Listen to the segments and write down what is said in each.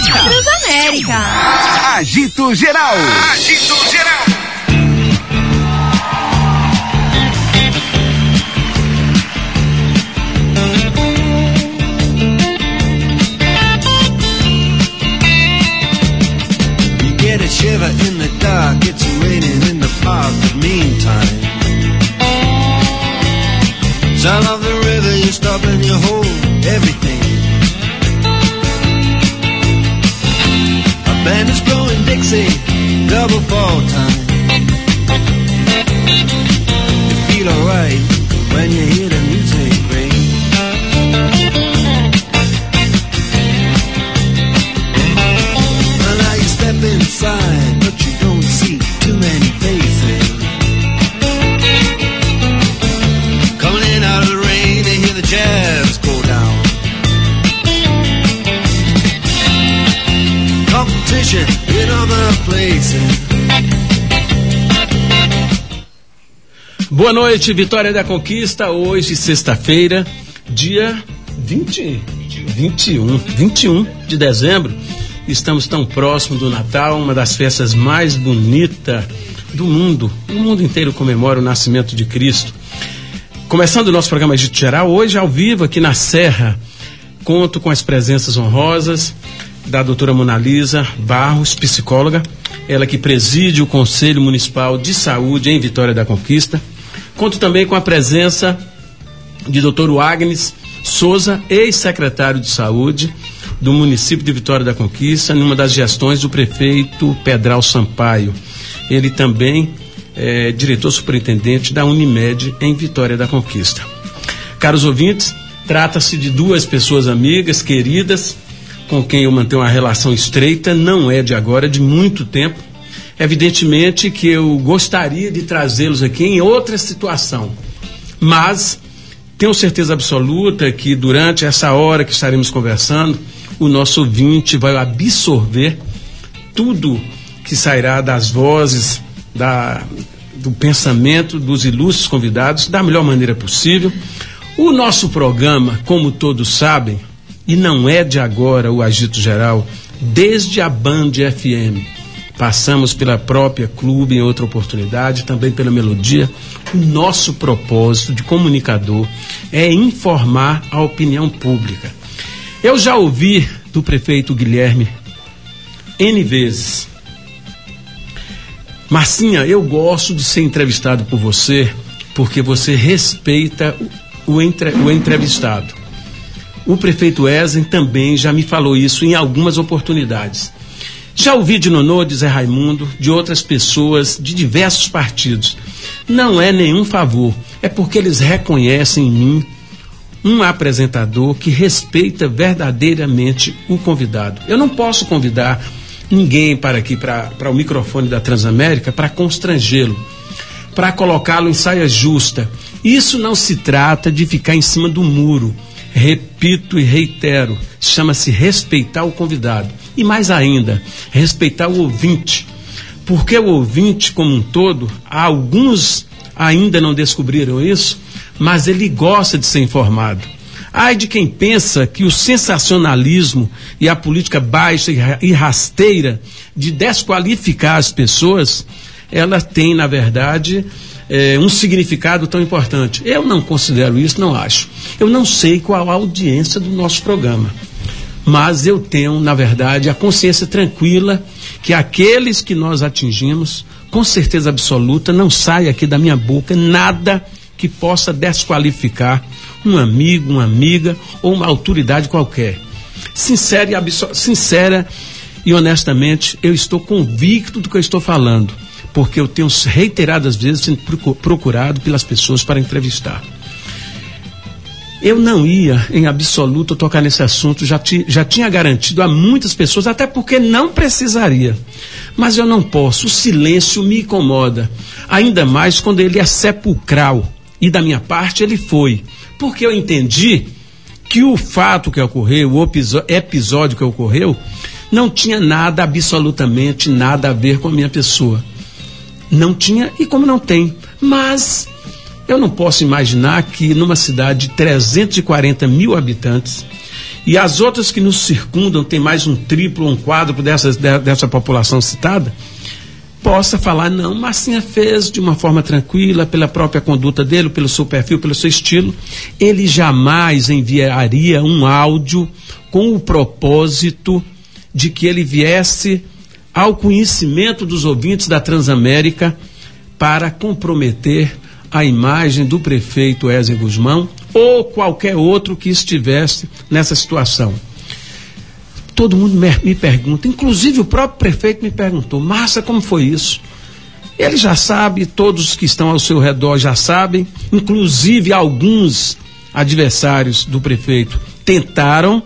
Transamérica. Agito Geral. Agito Geral. You get a shiver in the dark, it's raining in the park, but meantime, sound of the river, you stop and you hold everything. A band is blowing Dixie, double fall time. You feel alright when you hear the music ring. Well, now you step inside, but you don't see too many faces. Coming in out of the rain, they hear the jazz go down. Competition in other places. Boa noite, Vitória da Conquista. Hoje, sexta-feira, dia 21 de dezembro. Estamos tão próximo do Natal, uma das festas mais bonitas do mundo. O mundo inteiro comemora o nascimento de Cristo. Começando o nosso programa Agito Geral, hoje ao vivo aqui na Serra, conto com as presenças honrosas da doutora Monalisa Barros, psicóloga, ela que preside o Conselho Municipal de Saúde em Vitória da Conquista. Conto também com a presença de doutor Wagnes Souza, ex-secretário de Saúde do município de Vitória da Conquista, numa das gestões do prefeito Pedral Sampaio. Ele também é diretor superintendente da Unimed em Vitória da Conquista. Caros ouvintes, trata-se de duas pessoas amigas, queridas, com quem eu mantenho uma relação estreita, não é de agora, é de muito tempo. Evidentemente que eu gostaria de trazê-los aqui em outra situação, mas tenho certeza absoluta que durante essa hora que estaremos conversando, o nosso ouvinte vai absorver tudo que sairá das vozes, do pensamento dos ilustres convidados da melhor maneira possível. O nosso programa, como todos sabem, e não é de agora o Agito Geral, desde a Band FM, passamos pela própria Clube em outra oportunidade, também pela Melodia. O nosso propósito de comunicador é informar a opinião pública. Eu já ouvi do prefeito Guilherme N vezes: Marcinha, eu gosto de ser entrevistado por você porque você respeita o entrevistado. O prefeito Ezen também já me falou isso em algumas oportunidades. Já ouvi de Nonô, de Zé Raimundo, de outras pessoas de diversos partidos. Não é nenhum favor, é porque eles reconhecem em mim um apresentador que respeita verdadeiramente o convidado. Eu não posso convidar ninguém para aqui, para o microfone da Transamérica, para constrangê-lo, para colocá-lo em saia justa. Isso não se trata de ficar em cima do muro. Repito e reitero, chama-se respeitar o convidado. E mais ainda, respeitar o ouvinte. Porque o ouvinte como um todo, alguns ainda não descobriram isso, mas ele gosta de ser informado. Ai de quem pensa que o sensacionalismo e a política baixa e rasteira de desqualificar as pessoas, ela tem, na verdade, um significado tão importante. Eu não considero isso, não acho. Eu não sei qual a audiência do nosso programa, mas eu tenho, na verdade, a consciência tranquila que aqueles que nós atingimos, com certeza absoluta, não sai aqui da minha boca nada que possa desqualificar um amigo, uma amiga ou uma autoridade qualquer. Sincera e honestamente, eu estou convicto do que eu estou falando, porque eu tenho reiteradas vezes sido procurado pelas pessoas para entrevistar. Eu não ia, em absoluto, tocar nesse assunto, já tinha garantido a muitas pessoas, até porque não precisaria. Mas eu não posso, o silêncio me incomoda, ainda mais quando ele é sepulcral, e da minha parte ele foi, porque eu entendi que o fato que ocorreu, o episódio que ocorreu, não tinha nada, absolutamente nada a ver com a minha pessoa. Não tinha e como não tem, mas eu não posso imaginar que numa cidade de 340 mil habitantes, e as outras que nos circundam, tem mais um triplo, um quádruplo dessa população citada, possa falar, não, Marcinha fez de uma forma tranquila, pela própria conduta dele, pelo seu perfil, pelo seu estilo. Ele jamais enviaria um áudio com o propósito de que ele viesse ao conhecimento dos ouvintes da Transamérica para comprometer a imagem do prefeito Ézio Guzmão ou qualquer outro que estivesse nessa situação. Todo mundo me pergunta, inclusive o próprio prefeito me perguntou, Márcia, como foi isso? Ele já sabe, todos que estão ao seu redor já sabem, inclusive alguns adversários do prefeito tentaram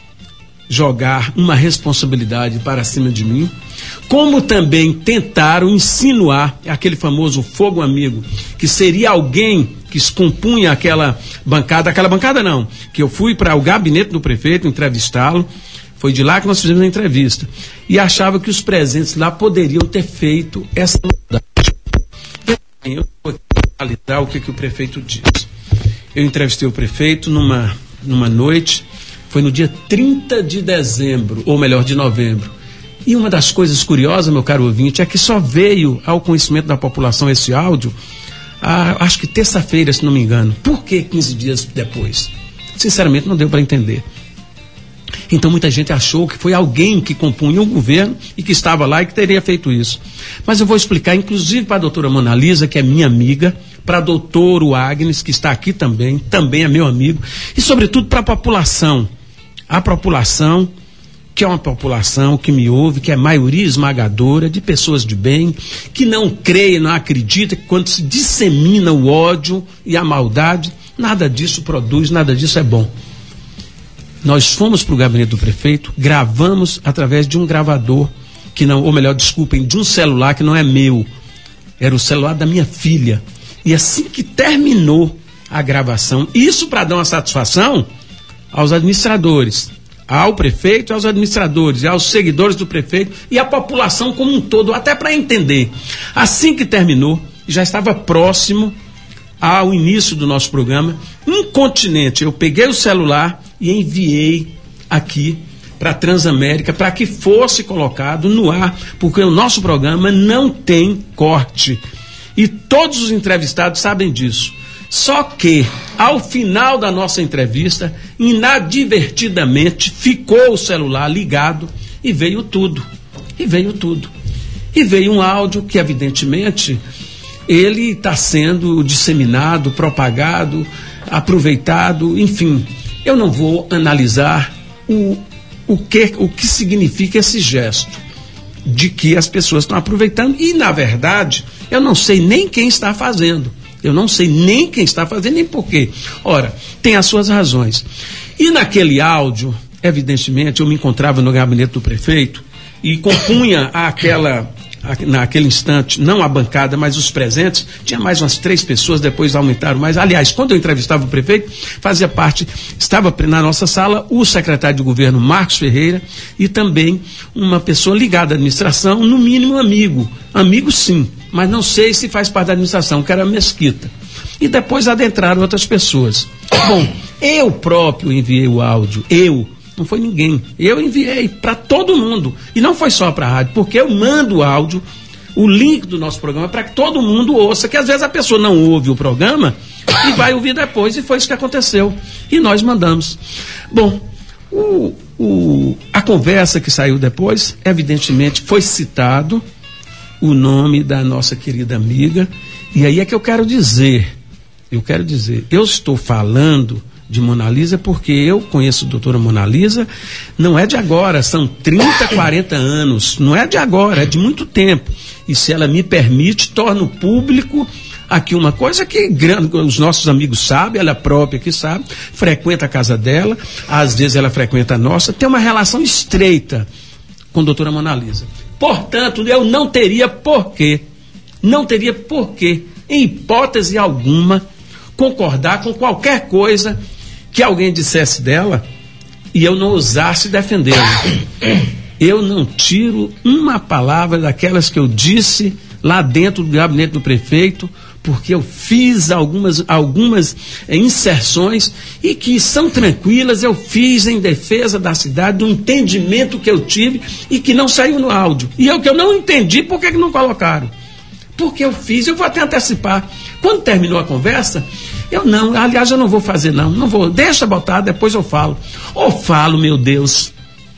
jogar uma responsabilidade para cima de mim, como também tentaram insinuar aquele famoso fogo amigo, que seria alguém que compunha aquela bancada não, que eu fui para o gabinete do prefeito entrevistá-lo, foi de lá que nós fizemos a entrevista, e achava que os presentes lá poderiam ter feito essa maldade. Eu vou analisar o que o prefeito disse. Eu entrevistei o prefeito numa noite, foi no dia 30 de dezembro, ou melhor, de novembro. E uma das coisas curiosas, meu caro ouvinte, é que só veio ao conhecimento da população esse áudio, acho que terça-feira, se não me engano. Por que 15 dias depois? Sinceramente, não deu para entender. Então muita gente achou que foi alguém que compunha o governo e que estava lá e que teria feito isso. Mas eu vou explicar, inclusive para a doutora Mona Lisa, que é minha amiga, para o doutor Agnes, que está aqui também é meu amigo, e sobretudo para a população, que é uma população que me ouve, que é maioria esmagadora de pessoas de bem, que não crê, não acredita que quando se dissemina o ódio e a maldade, nada disso produz, nada disso é bom. Nós fomos para o gabinete do prefeito, gravamos através de um gravador, de um celular que não é meu, era o celular da minha filha. E assim que terminou a gravação, isso para dar uma satisfação aos administradores, ao prefeito, aos administradores, aos seguidores do prefeito e à população como um todo, até para entender. Assim que terminou, já estava próximo ao início do nosso programa, incontinente, eu peguei o celular e enviei aqui para a Transamérica para que fosse colocado no ar, porque o nosso programa não tem corte. E todos os entrevistados sabem disso. Só que, ao final da nossa entrevista, inadvertidamente, ficou o celular ligado e veio tudo. E veio um áudio que, evidentemente, ele está sendo disseminado, propagado, aproveitado, enfim. Eu não vou analisar o que significa esse gesto de que as pessoas estão aproveitando e, na verdade, eu não sei nem quem está fazendo. Eu não sei nem quem está fazendo, nem por quê. Ora, tem as suas razões. E naquele áudio, evidentemente, eu me encontrava no gabinete do prefeito e compunha naquele instante, não a bancada, mas os presentes, tinha mais umas 3 pessoas, depois aumentaram mais. Aliás, quando eu entrevistava o prefeito, estava na nossa sala o secretário de governo Marcos Ferreira e também uma pessoa ligada à administração, no mínimo amigo sim, mas não sei se faz parte da administração, que era Mesquita. E depois adentraram outras pessoas. Bom, eu próprio enviei o áudio, não foi ninguém. Eu enviei para todo mundo. E não foi só para a rádio, porque eu mando o áudio, o link do nosso programa, para que todo mundo ouça, que às vezes a pessoa não ouve o programa e vai ouvir depois, e foi isso que aconteceu. E nós mandamos. Bom, a conversa que saiu depois, evidentemente, foi citado o nome da nossa querida amiga, e aí é que eu quero dizer, eu estou falando de Mona Lisa porque eu conheço a doutora Mona Lisa, não é de agora, são 30, 40 anos, não é de agora, é de muito tempo. E se ela me permite, torno público aqui uma coisa que os nossos amigos sabem, ela própria que sabe, frequenta a casa dela, às vezes ela frequenta a nossa, tem uma relação estreita com a doutora Mona Lisa. Portanto, eu não teria porquê, em hipótese alguma, concordar com qualquer coisa que alguém dissesse dela e eu não ousasse defendê-la. Eu não tiro uma palavra daquelas que eu disse lá dentro do gabinete do prefeito, porque eu fiz algumas inserções e que são tranquilas, eu fiz em defesa da cidade, do entendimento que eu tive e que não saiu no áudio. E o que eu não entendi, por que não colocaram? Porque eu fiz, eu vou até antecipar. Quando terminou a conversa, eu não vou fazer não vou, deixa botar, depois eu falo. Ou falo, meu Deus,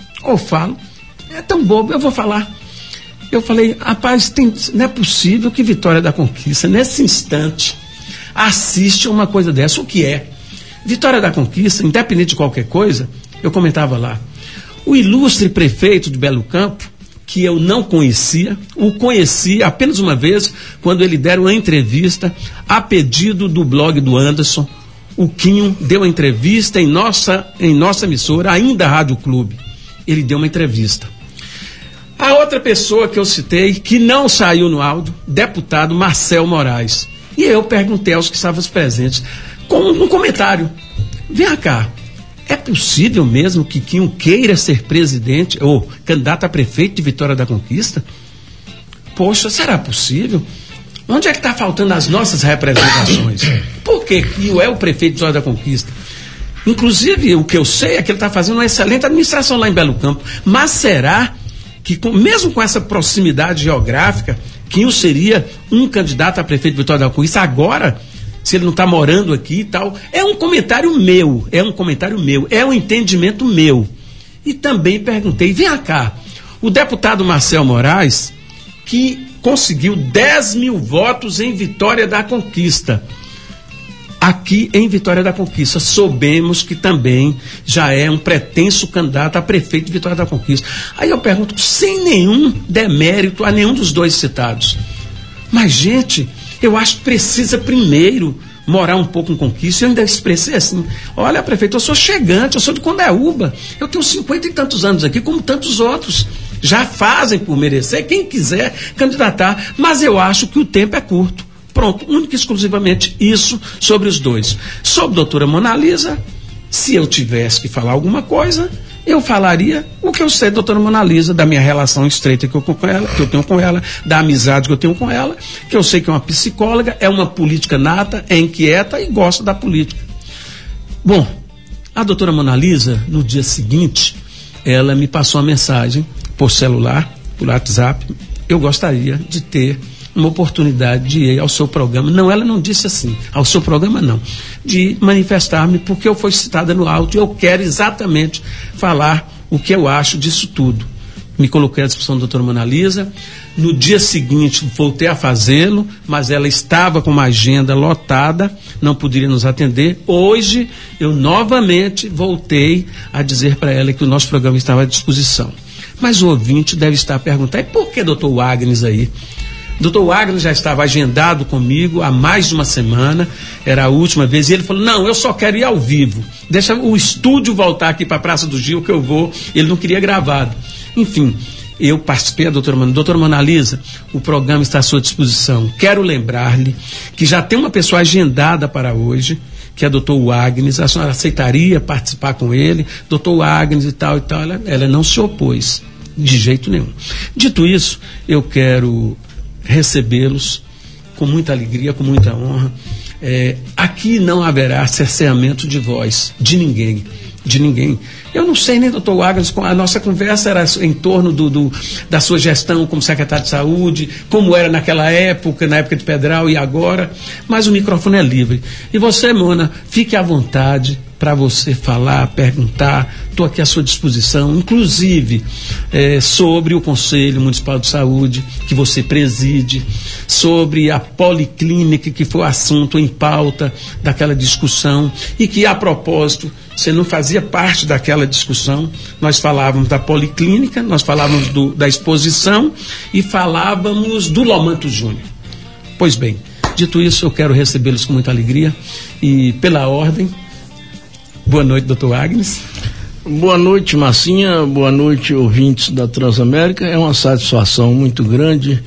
é tão bobo, eu vou falar. Eu falei, rapaz, não é possível que Vitória da Conquista, nesse instante, assiste a uma coisa dessa. O que é? Vitória da Conquista, independente de qualquer coisa, eu comentava lá, o ilustre prefeito de Belo Campo, que eu não conhecia, o conheci apenas uma vez, quando ele deu uma entrevista a pedido do blog do Anderson. O Quinho deu uma entrevista em nossa emissora, ainda Rádio Clube. Ele deu uma entrevista. A outra pessoa que eu citei, que não saiu no áudio, deputado Marcel Moraes. E eu perguntei aos que estavam presentes, com um comentário, vem cá, é possível mesmo que Quinho queira ser presidente ou candidato a prefeito de Vitória da Conquista? Poxa, será possível? Onde é que está faltando as nossas representações? Por que Quinho é o prefeito de Vitória da Conquista? Inclusive, o que eu sei é que ele está fazendo uma excelente administração lá em Belo Campo. Mas será que, mesmo com essa proximidade geográfica, Quinho seria um candidato a prefeito de Vitória da Conquista agora, se ele não está morando aqui e tal? É um comentário meu, é um entendimento meu. E também perguntei, vem cá, o deputado Marcel Moraes, que conseguiu 10 mil votos em Vitória da Conquista, aqui em Vitória da Conquista, soubemos que também já é um pretenso candidato a prefeito de Vitória da Conquista. Aí eu pergunto, sem nenhum demérito a nenhum dos dois citados, mas gente, eu acho que precisa primeiro morar um pouco em Conquista. Eu ainda expressei assim, olha prefeito, eu sou chegante, eu sou de Condeúba, eu tenho 50 e tantos anos aqui, como tantos outros já fazem por merecer, quem quiser candidatar, mas eu acho que o tempo é curto. Pronto, única e exclusivamente isso sobre os dois. Sobre a doutora Mona Lisa, se eu tivesse que falar alguma coisa, eu falaria o que eu sei da doutora Mona Lisa, da minha relação estreita que eu tenho com ela, da amizade que eu tenho com ela, que eu sei que é uma psicóloga, é uma política nata, é inquieta e gosta da política. Bom, a doutora Mona Lisa, no dia seguinte, ela me passou uma mensagem por celular, por WhatsApp. Eu gostaria de ter uma oportunidade de ir ao seu programa. Não, ela não disse assim, ao seu programa não, de manifestar-me, porque eu fui citada no áudio, eu quero exatamente falar o que eu acho disso tudo. Me coloquei à disposição da doutora Mona Lisa. No dia seguinte voltei a fazê-lo, mas ela estava com uma agenda lotada, não poderia nos atender. Hoje eu novamente voltei a dizer para ela que o nosso programa estava à disposição. Mas o ouvinte deve estar perguntando, e por que doutor Wagner aí? Doutor Wagner já estava agendado comigo há mais de uma semana, era a última vez, e ele falou, não, eu só quero ir ao vivo, deixa o estúdio voltar aqui para a Praça do Gil que eu vou. Ele não queria gravado. Enfim, eu participei da doutora Mona Lisa, o programa está à sua disposição. Quero lembrar-lhe que já tem uma pessoa agendada para hoje, que é o doutor Wagner. A senhora aceitaria participar com ele? Doutor Wagner e tal, ela não se opôs, de jeito nenhum. Dito isso, eu quero recebê-los com muita alegria, com muita honra. Aqui não haverá cerceamento de voz de ninguém. Eu não sei nem, doutor Wagner, a nossa conversa era em torno da sua gestão como secretário de saúde, como era naquela época, na época de Pedral e agora, mas o microfone é livre. E você, Mona, fique à vontade para você falar, perguntar, estou aqui à sua disposição, inclusive sobre o Conselho Municipal de Saúde, que você preside, sobre a policlínica, que foi o assunto em pauta daquela discussão, e que, a propósito, você não fazia parte daquela discussão. Nós falávamos da policlínica, nós falávamos da exposição e falávamos do Lomanto Júnior. Pois bem, dito isso, eu quero recebê-los com muita alegria e, pela ordem, boa noite, doutor Agnes. Boa noite, Marcinha, boa noite, ouvintes da Transamérica. É uma satisfação muito grande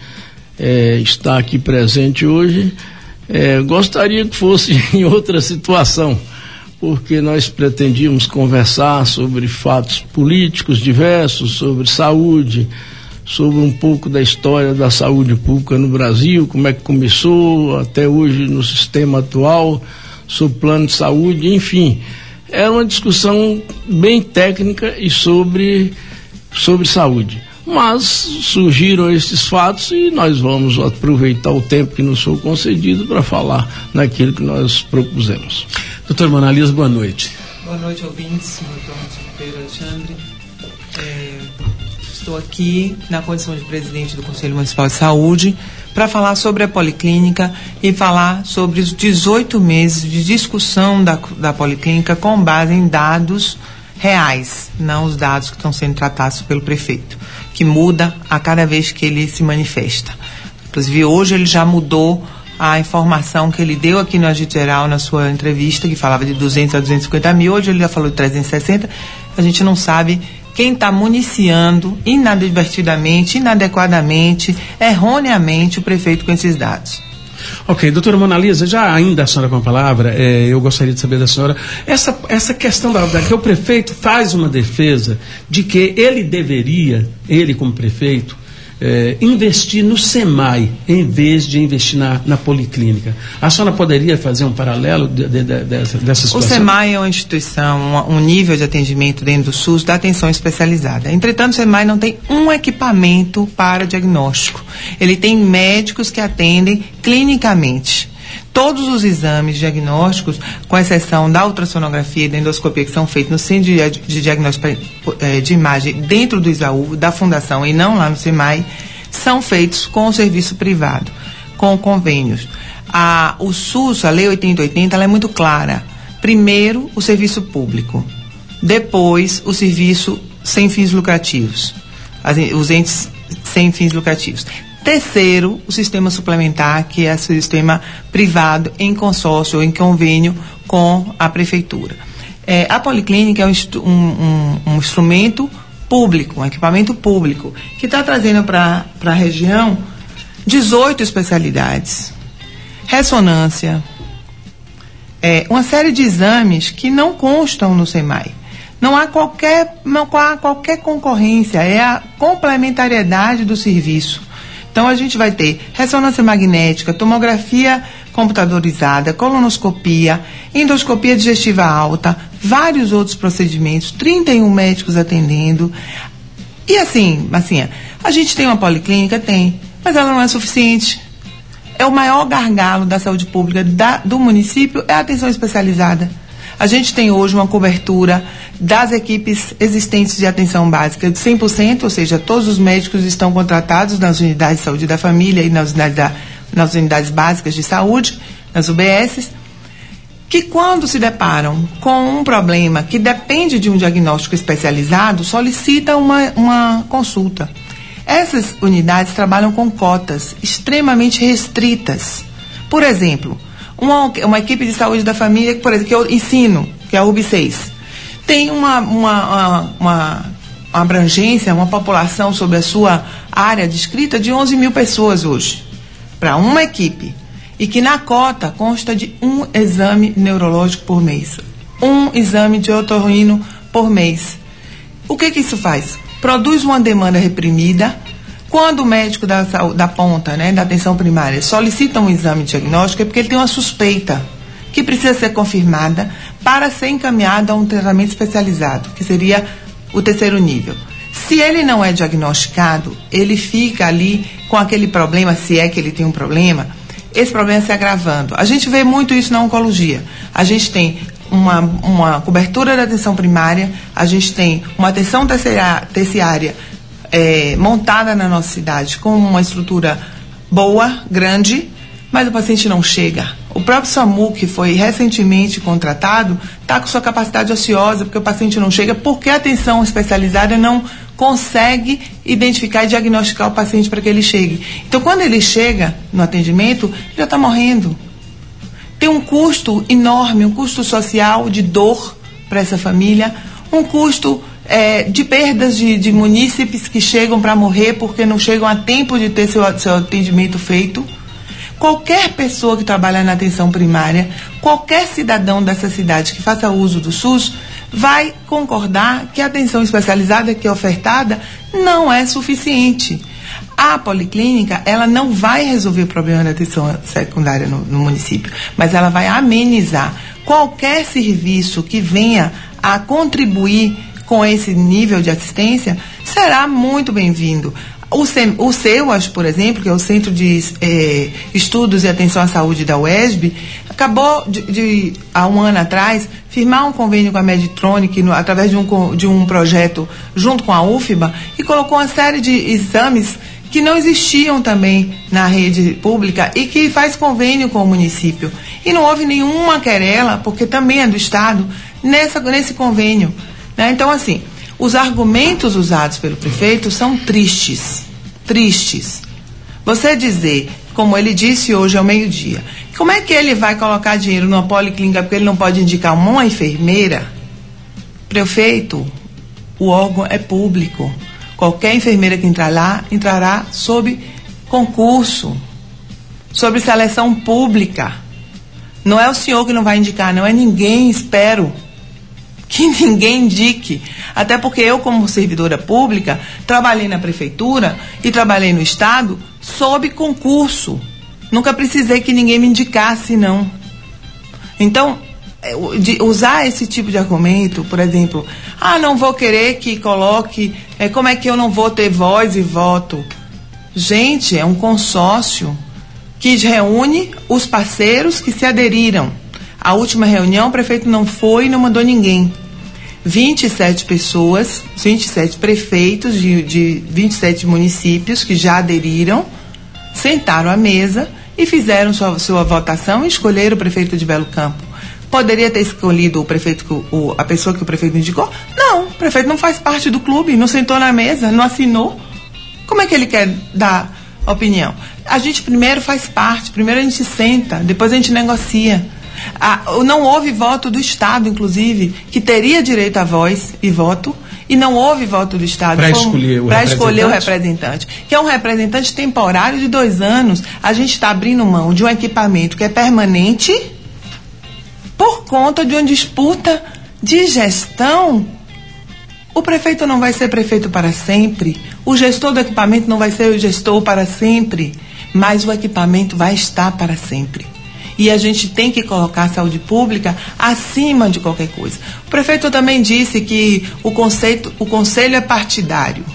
estar aqui presente hoje. Gostaria que fosse em outra situação, porque nós pretendíamos conversar sobre fatos políticos diversos, sobre saúde, sobre um pouco da história da saúde pública no Brasil, como é que começou até hoje no sistema atual, sobre plano de saúde, enfim. Era uma discussão bem técnica e sobre saúde. Mas surgiram esses fatos e nós vamos aproveitar o tempo que nos foi concedido para falar naquilo que nós propusemos. Doutor Monalisa, boa noite. Boa noite, ouvintes. Doutor Pedro Alexandre. Estou aqui na condição de presidente do Conselho Municipal de Saúde para falar sobre a Policlínica e falar sobre os 18 meses de discussão da Policlínica com base em dados reais, não os dados que estão sendo tratados pelo prefeito, que muda a cada vez que ele se manifesta. Inclusive, hoje ele já mudou a informação que ele deu aqui no Agito Geral na sua entrevista, que falava de 200 a 250 mil, hoje ele já falou de 360, a gente não sabe quem está municiando inadvertidamente, inadequadamente, erroneamente o prefeito com esses dados. Ok, doutora Monalisa, já ainda a senhora com a palavra, eu gostaria de saber da senhora, essa questão que o prefeito faz uma defesa de que ele deveria, ele como prefeito, investir no SEMAI em vez de investir na Policlínica. A senhora poderia fazer um paralelo dessa situação? O SEMAI é uma instituição, um nível de atendimento dentro do SUS da atenção especializada. Entretanto, o SEMAI não tem um equipamento para diagnóstico. Ele tem médicos que atendem clinicamente. Todos os exames diagnósticos, com exceção da ultrassonografia e da endoscopia, que são feitos no Centro de Diagnóstico de Imagem dentro do ISAU, da Fundação, e não lá no SEMAI, são feitos com o serviço privado, com convênios. O SUS, a Lei 8080, ela é muito clara. Primeiro, o serviço público. Depois, o serviço sem fins lucrativos. Os entes sem fins lucrativos. Terceiro, o sistema suplementar, que é o sistema privado em consórcio ou em convênio com a prefeitura. A Policlínica é um instrumento público, um equipamento público, que está trazendo para a região 18 especialidades, ressonância, uma série de exames que não constam no SEMAI. Não há qualquer concorrência, é a complementariedade do serviço. Então, a gente vai ter ressonância magnética, tomografia computadorizada, colonoscopia, endoscopia digestiva alta, vários outros procedimentos, 31 médicos atendendo. E assim, a gente tem uma policlínica? Tem, mas ela não é suficiente. O maior gargalo da saúde pública do município é a atenção especializada. A gente tem hoje uma cobertura das equipes existentes de atenção básica de 100%, ou seja, todos os médicos estão contratados nas unidades de saúde da família e nas unidades básicas de saúde, nas UBSs, que quando se deparam com um problema que depende de um diagnóstico especializado, solicitam uma consulta. Essas unidades trabalham com cotas extremamente restritas. Por exemplo, uma equipe de saúde da família, por exemplo, que eu ensino, que é a UB6, tem uma abrangência, uma população sobre a sua área descrita de 11 mil pessoas hoje, para uma equipe, e que na cota consta de um exame neurológico por mês, um exame de otorrino por mês. O que isso faz? Produz uma demanda reprimida. Quando o médico da ponta, da atenção primária, solicita um exame diagnóstico, é porque ele tem uma suspeita que precisa ser confirmada para ser encaminhado a um tratamento especializado, que seria o terceiro nível. Se ele não é diagnosticado, ele fica ali com aquele problema, se é que ele tem um problema, esse problema se agravando. A gente vê muito isso na oncologia. A gente tem uma cobertura da atenção primária, a gente tem uma atenção terciária montada na nossa cidade com uma estrutura boa, grande, mas o paciente não chega. O próprio SAMU, que foi recentemente contratado, está com sua capacidade ociosa, porque o paciente não chega, porque a atenção especializada não consegue identificar e diagnosticar o paciente para que ele chegue. Então, quando ele chega no atendimento, ele já está morrendo. Tem um custo enorme, um custo social de dor para essa família, um custo de perdas de munícipes que chegam para morrer porque não chegam a tempo de ter seu atendimento feito. Qualquer pessoa que trabalha na atenção primária, qualquer cidadão dessa cidade que faça uso do SUS, vai concordar que a atenção especializada que é ofertada não é suficiente. A policlínica, ela não vai resolver o problema da atenção secundária no município, mas ela vai amenizar. Qualquer serviço que venha a contribuir com esse nível de assistência será muito bem-vindo. O CEUAS, por exemplo, que é o Centro de Estudos e Atenção à Saúde da UESB, acabou há um ano atrás, firmar um convênio com a Medtronic através de um projeto junto com a UFBA e colocou uma série de exames que não existiam também na rede pública e que faz convênio com o município. E não houve nenhuma querela, porque também é do Estado, nesse convênio. Né? Então, assim, os argumentos usados pelo prefeito são tristes. Você dizer, como ele disse hoje ao meio-dia, como é que ele vai colocar dinheiro numa policlínica porque ele não pode indicar uma enfermeira? Prefeito, o órgão é público. Qualquer enfermeira que entrar lá, entrará sob concurso, sob seleção pública. Não é o senhor que não vai indicar, não é ninguém, espero que ninguém indique. Até porque eu, como servidora pública, trabalhei na prefeitura e trabalhei no Estado sob concurso. Nunca precisei que ninguém me indicasse, não. Então, usar esse tipo de argumento, por exemplo, não vou querer que coloque, como é que eu não vou ter voz e voto? Gente, é um consórcio que reúne os parceiros que se aderiram. A última reunião, o prefeito não foi e não mandou ninguém. 27 pessoas, 27 prefeitos de 27 municípios que já aderiram, sentaram à mesa e fizeram sua votação e escolheram o prefeito de Belo Campo. Poderia ter escolhido o prefeito, a pessoa que o prefeito indicou? Não, o prefeito não faz parte do clube, não sentou na mesa, não assinou. Como é que ele quer dar opinião? A gente primeiro faz parte, primeiro a gente senta, depois a gente negocia. Não houve voto do Estado, inclusive, que teria direito a voz e voto, e não houve voto do Estado para escolher o representante, que é um representante temporário de 2 anos. A gente está abrindo mão de um equipamento que é permanente por conta de uma disputa de gestão. O prefeito não vai ser prefeito para sempre, o gestor do equipamento não vai ser o gestor para sempre, mas o equipamento vai estar para sempre. E a gente tem que colocar a saúde pública acima de qualquer coisa. O prefeito também disse que o conselho é partidário.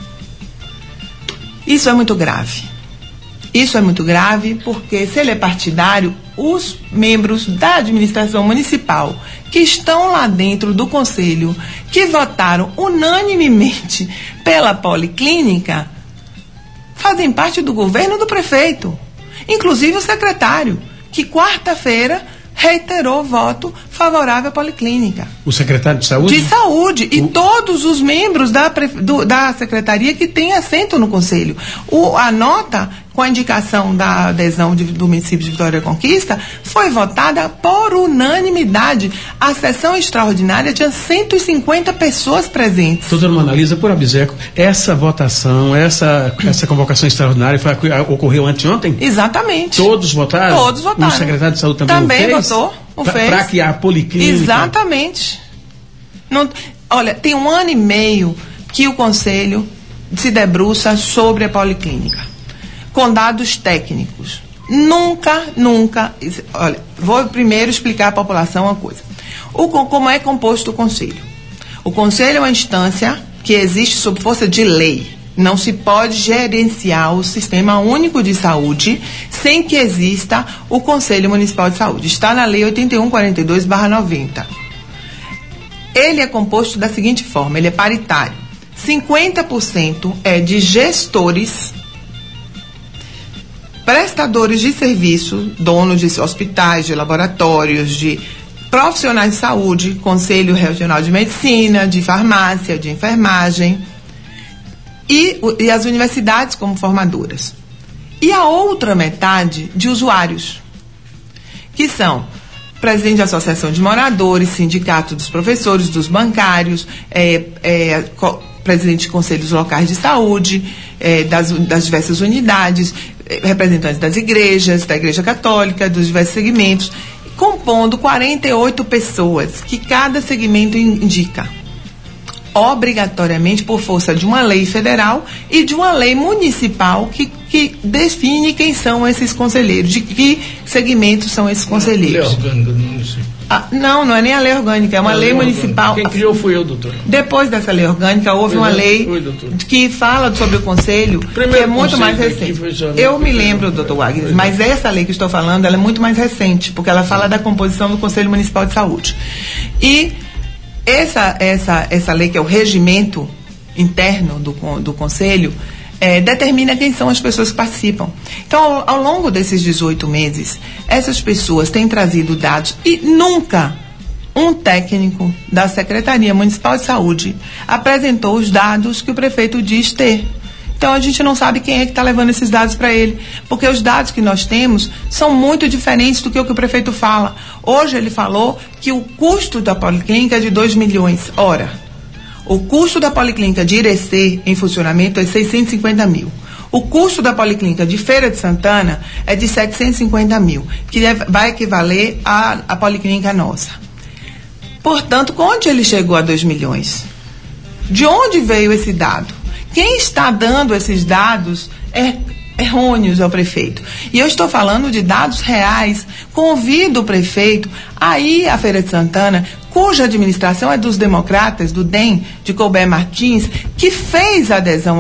Isso é muito grave. Isso é muito grave porque, se ele é partidário, os membros da administração municipal que estão lá dentro do conselho, que votaram unanimemente pela policlínica, fazem parte do governo do prefeito. Inclusive o secretário, que quarta-feira reiterou voto favorável à policlínica. O secretário de Saúde? De Saúde. E todos os membros da secretaria que têm assento no conselho. A nota com a indicação da adesão do município de Vitória da Conquista foi votada por unanimidade. A sessão extraordinária tinha 150 pessoas presentes. Doutora Manalisa, por obséquio, essa votação, essa convocação extraordinária ocorreu anteontem? Exatamente. Todos votaram? Todos votaram. O secretário de Saúde também votou. Para que a policlínica... Exatamente. Olha, tem 1 ano e meio que o Conselho se debruça sobre a policlínica, com dados técnicos. Nunca... Olha, vou primeiro explicar à população uma coisa. Como é composto o Conselho? O Conselho é uma instância que existe sob força de lei. Não se pode gerenciar o Sistema Único de Saúde sem que exista o Conselho Municipal de Saúde. Está na Lei 8142/90. Ele é composto da seguinte forma, ele é paritário. 50% é de gestores, prestadores de serviço, donos de hospitais, de laboratórios, de profissionais de saúde, Conselho Regional de Medicina, de farmácia, de enfermagem, e as universidades como formadoras. E a outra metade de usuários, que são presidente de associação de moradores, sindicato dos professores, dos bancários, presidente de conselhos locais de saúde, das diversas unidades, representantes das igrejas, da Igreja Católica, dos diversos segmentos. compondo 48 pessoas que cada segmento indica, obrigatoriamente por força de uma lei federal e de uma lei municipal que define quem são esses conselheiros, de que segmentos são esses conselheiros. Lei orgânica do município. Não é nem a lei orgânica, é uma lei municipal. Quem criou fui eu, doutor. Depois dessa lei orgânica, houve uma lei que fala sobre o conselho, que é muito mais recente. Eu me lembro, doutor Wagner, mas essa lei que estou falando, ela é muito mais recente, porque ela fala da composição do Conselho Municipal de Saúde. E essa lei, que é o regimento interno do Conselho, determina quem são as pessoas que participam. Então, ao longo desses 18 meses, essas pessoas têm trazido dados e nunca um técnico da Secretaria Municipal de Saúde apresentou os dados que o prefeito diz ter. Então, a gente não sabe quem é que está levando esses dados para ele, porque os dados que nós temos são muito diferentes do que o prefeito fala. Hoje ele falou que o custo da policlínica é de 2 milhões. Ora, o custo da policlínica de Irecê em funcionamento é 650 mil. O custo da policlínica de Feira de Santana é de 750 mil, que vai equivaler à policlínica nossa. Portanto, onde ele chegou a 2 milhões? De onde veio esse dado? Quem está dando esses dados errôneos ao prefeito? E eu estou falando de dados reais. Convido o prefeito a ir à Feira de Santana, cuja administração é dos democratas, do DEM, de Colbert Martins, que fez adesão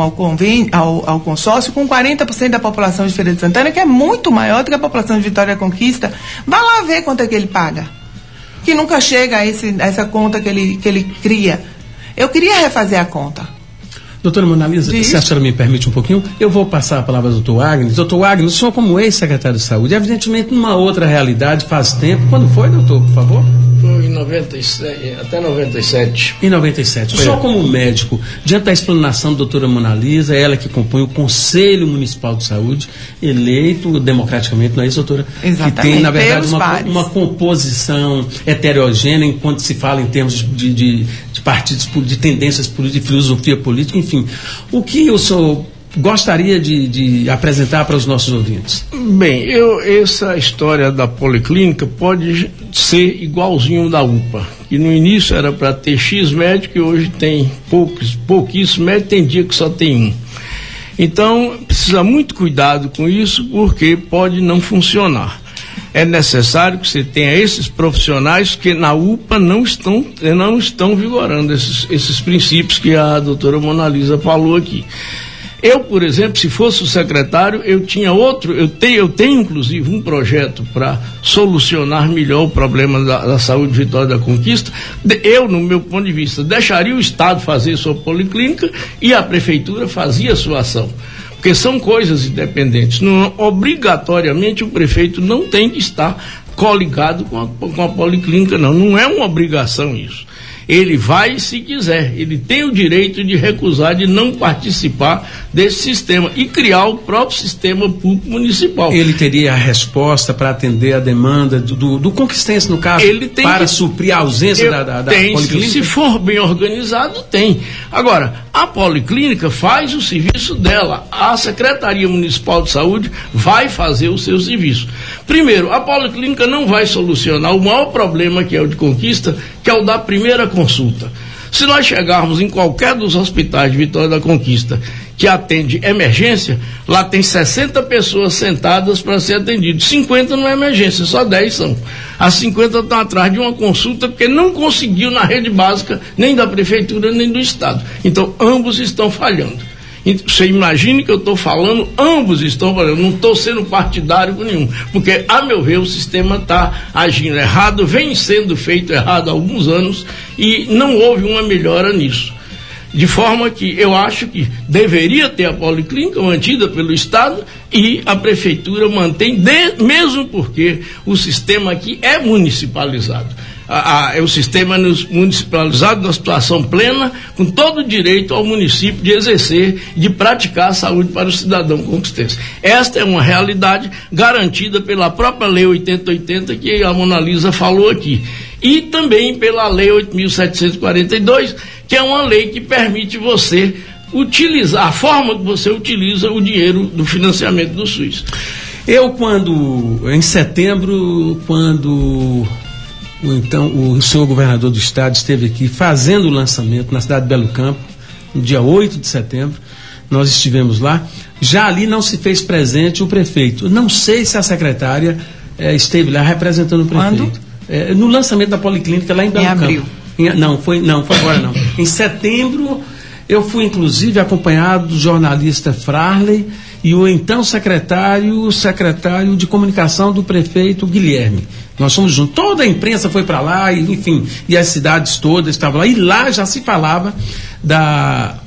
ao consórcio com 40% da população de Feira de Santana, que é muito maior do que a população de Vitória da Conquista. Vá lá ver quanto é que ele paga, que nunca chega a essa conta que ele cria. Eu queria refazer a conta. Doutora Monalisa, se a senhora me permite um pouquinho, eu vou passar a palavra ao doutor Agnes. Doutor Agnes, o senhor, como ex-secretário de Saúde, evidentemente numa outra realidade, faz tempo. Quando foi, doutor, por favor? Foi em 97, até 97. Em 97. O senhor, como médico, diante da explanação da doutora Monalisa, ela que compõe o Conselho Municipal de Saúde, eleito democraticamente, não é isso, doutora? Exatamente. Que tem, na verdade, uma composição heterogênea, enquanto se fala em termos de partidos, de tendências políticas, de filosofia política, enfim. O que o senhor gostaria de apresentar para os nossos ouvintes? Bem, essa história da policlínica pode ser igualzinho da UPA, que no início era para ter X médico e hoje tem pouquíssimos médicos, tem dia que só tem um. Então, precisa muito cuidado com isso, porque pode não funcionar. É necessário que você tenha esses profissionais que na UPA não estão vigorando esses princípios que a doutora Monalisa falou aqui. Eu, por exemplo, se fosse o secretário, eu tenho inclusive um projeto para solucionar melhor o problema da saúde de Vitória da Conquista. Eu, no meu ponto de vista, deixaria o Estado fazer sua policlínica e a Prefeitura fazia sua ação. Porque são coisas independentes. Não, obrigatoriamente o prefeito não tem que estar coligado com a policlínica, não é uma obrigação isso. Ele vai se quiser, ele tem o direito de recusar, de não participar desse sistema e criar o próprio sistema público municipal. Ele teria a resposta para atender a demanda do conquistense, no caso, ele tem para suprir a ausência da policlínica? Se for bem organizado, tem. Agora, a policlínica faz o serviço dela, a Secretaria Municipal de Saúde vai fazer o seu serviço. Primeiro, a policlínica não vai solucionar o maior problema, que é o de Conquista, que é o da primeira consulta. Se nós chegarmos em qualquer dos hospitais de Vitória da Conquista que atende emergência, lá tem 60 pessoas sentadas para ser atendido. 50 não é emergência, só 10 são. As 50 estão atrás de uma consulta porque não conseguiu na rede básica, nem da Prefeitura, nem do Estado. Então, ambos estão falhando. Você imagine que eu estou falando, ambos estão falando, não estou sendo partidário com nenhum, porque, a meu ver, o sistema está agindo errado, vem sendo feito errado há alguns anos e não houve uma melhora nisso. De forma que eu acho que deveria ter a policlínica mantida pelo Estado e a Prefeitura mantém, mesmo porque o sistema aqui é municipalizado. O sistema municipalizado na situação plena, com todo o direito ao município de exercer, de praticar a saúde para o cidadão conquistense. Esta é uma realidade garantida pela própria Lei 8080 que a Monalisa falou aqui. E também pela Lei 8.742, que é uma lei que permite você utilizar, a forma que você utiliza o dinheiro do financiamento do SUS. Em setembro, quando o senhor governador do estado esteve aqui fazendo o lançamento na cidade de Belo Campo, no dia 8 de setembro, nós estivemos lá, já ali não se fez presente o prefeito. Não sei se a secretária esteve lá representando o prefeito. No lançamento da Policlínica lá em Belo Campo. Abril. Não foi agora não. Em setembro, eu fui inclusive acompanhado do jornalista Frarley e o então secretário de comunicação do prefeito Guilherme. Nós fomos juntos. Toda a imprensa foi para lá, enfim, e as cidades todas estavam lá. E lá já se falava da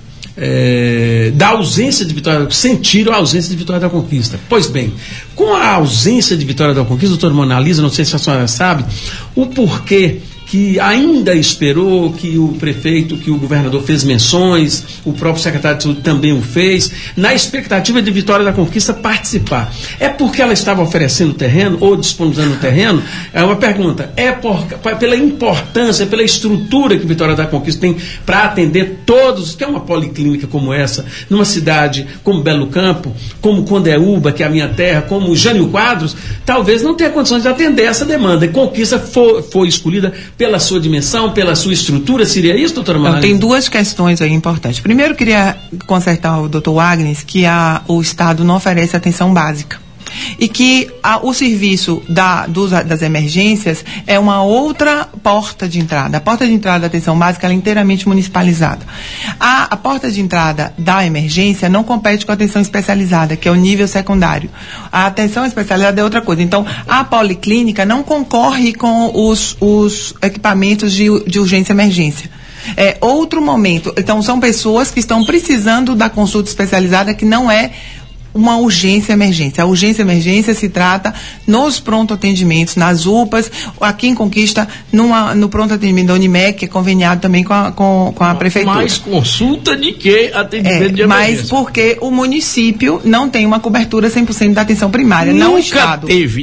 ausência de Vitória da Conquista, sentiram a ausência de Vitória da Conquista. Pois bem, com a ausência de Vitória da Conquista, doutora Mona Lisa, não sei se a senhora sabe, o porquê que ainda esperou que o prefeito, que o governador fez menções, o próprio secretário de saúde também o fez, na expectativa de Vitória da Conquista participar. É porque ela estava oferecendo terreno ou disponibilizando o terreno? É uma pergunta. Pela importância, pela estrutura que Vitória da Conquista tem para atender todos, que é uma policlínica como essa, numa cidade como Belo Campo, como Condeúba, que é a minha terra, como Jânio Quadros, talvez não tenha condições de atender essa demanda. E Conquista foi escolhida pela sua dimensão, pela sua estrutura, seria isso, doutora Mona Lisa? Tem duas questões aí importantes. Primeiro, queria consertar o doutor Agnes que o Estado não oferece atenção básica. E que o serviço das emergências é uma outra porta de entrada. A porta de entrada da atenção básica ela é inteiramente municipalizada. A porta de entrada da emergência não compete com a atenção especializada, que é o nível secundário. A atenção especializada é outra coisa. Então, a policlínica não concorre com os equipamentos de urgência e emergência. É outro momento. Então, são pessoas que estão precisando da consulta especializada, que não é uma urgência e emergência. A urgência e emergência se trata nos pronto-atendimentos, nas UPAs, aqui em Conquista, no pronto-atendimento da Unimec, que é conveniado também com a prefeitura. Mais consulta de que atendimento de emergência. Mas porque o município não tem uma cobertura 100% da atenção primária, não o Estado.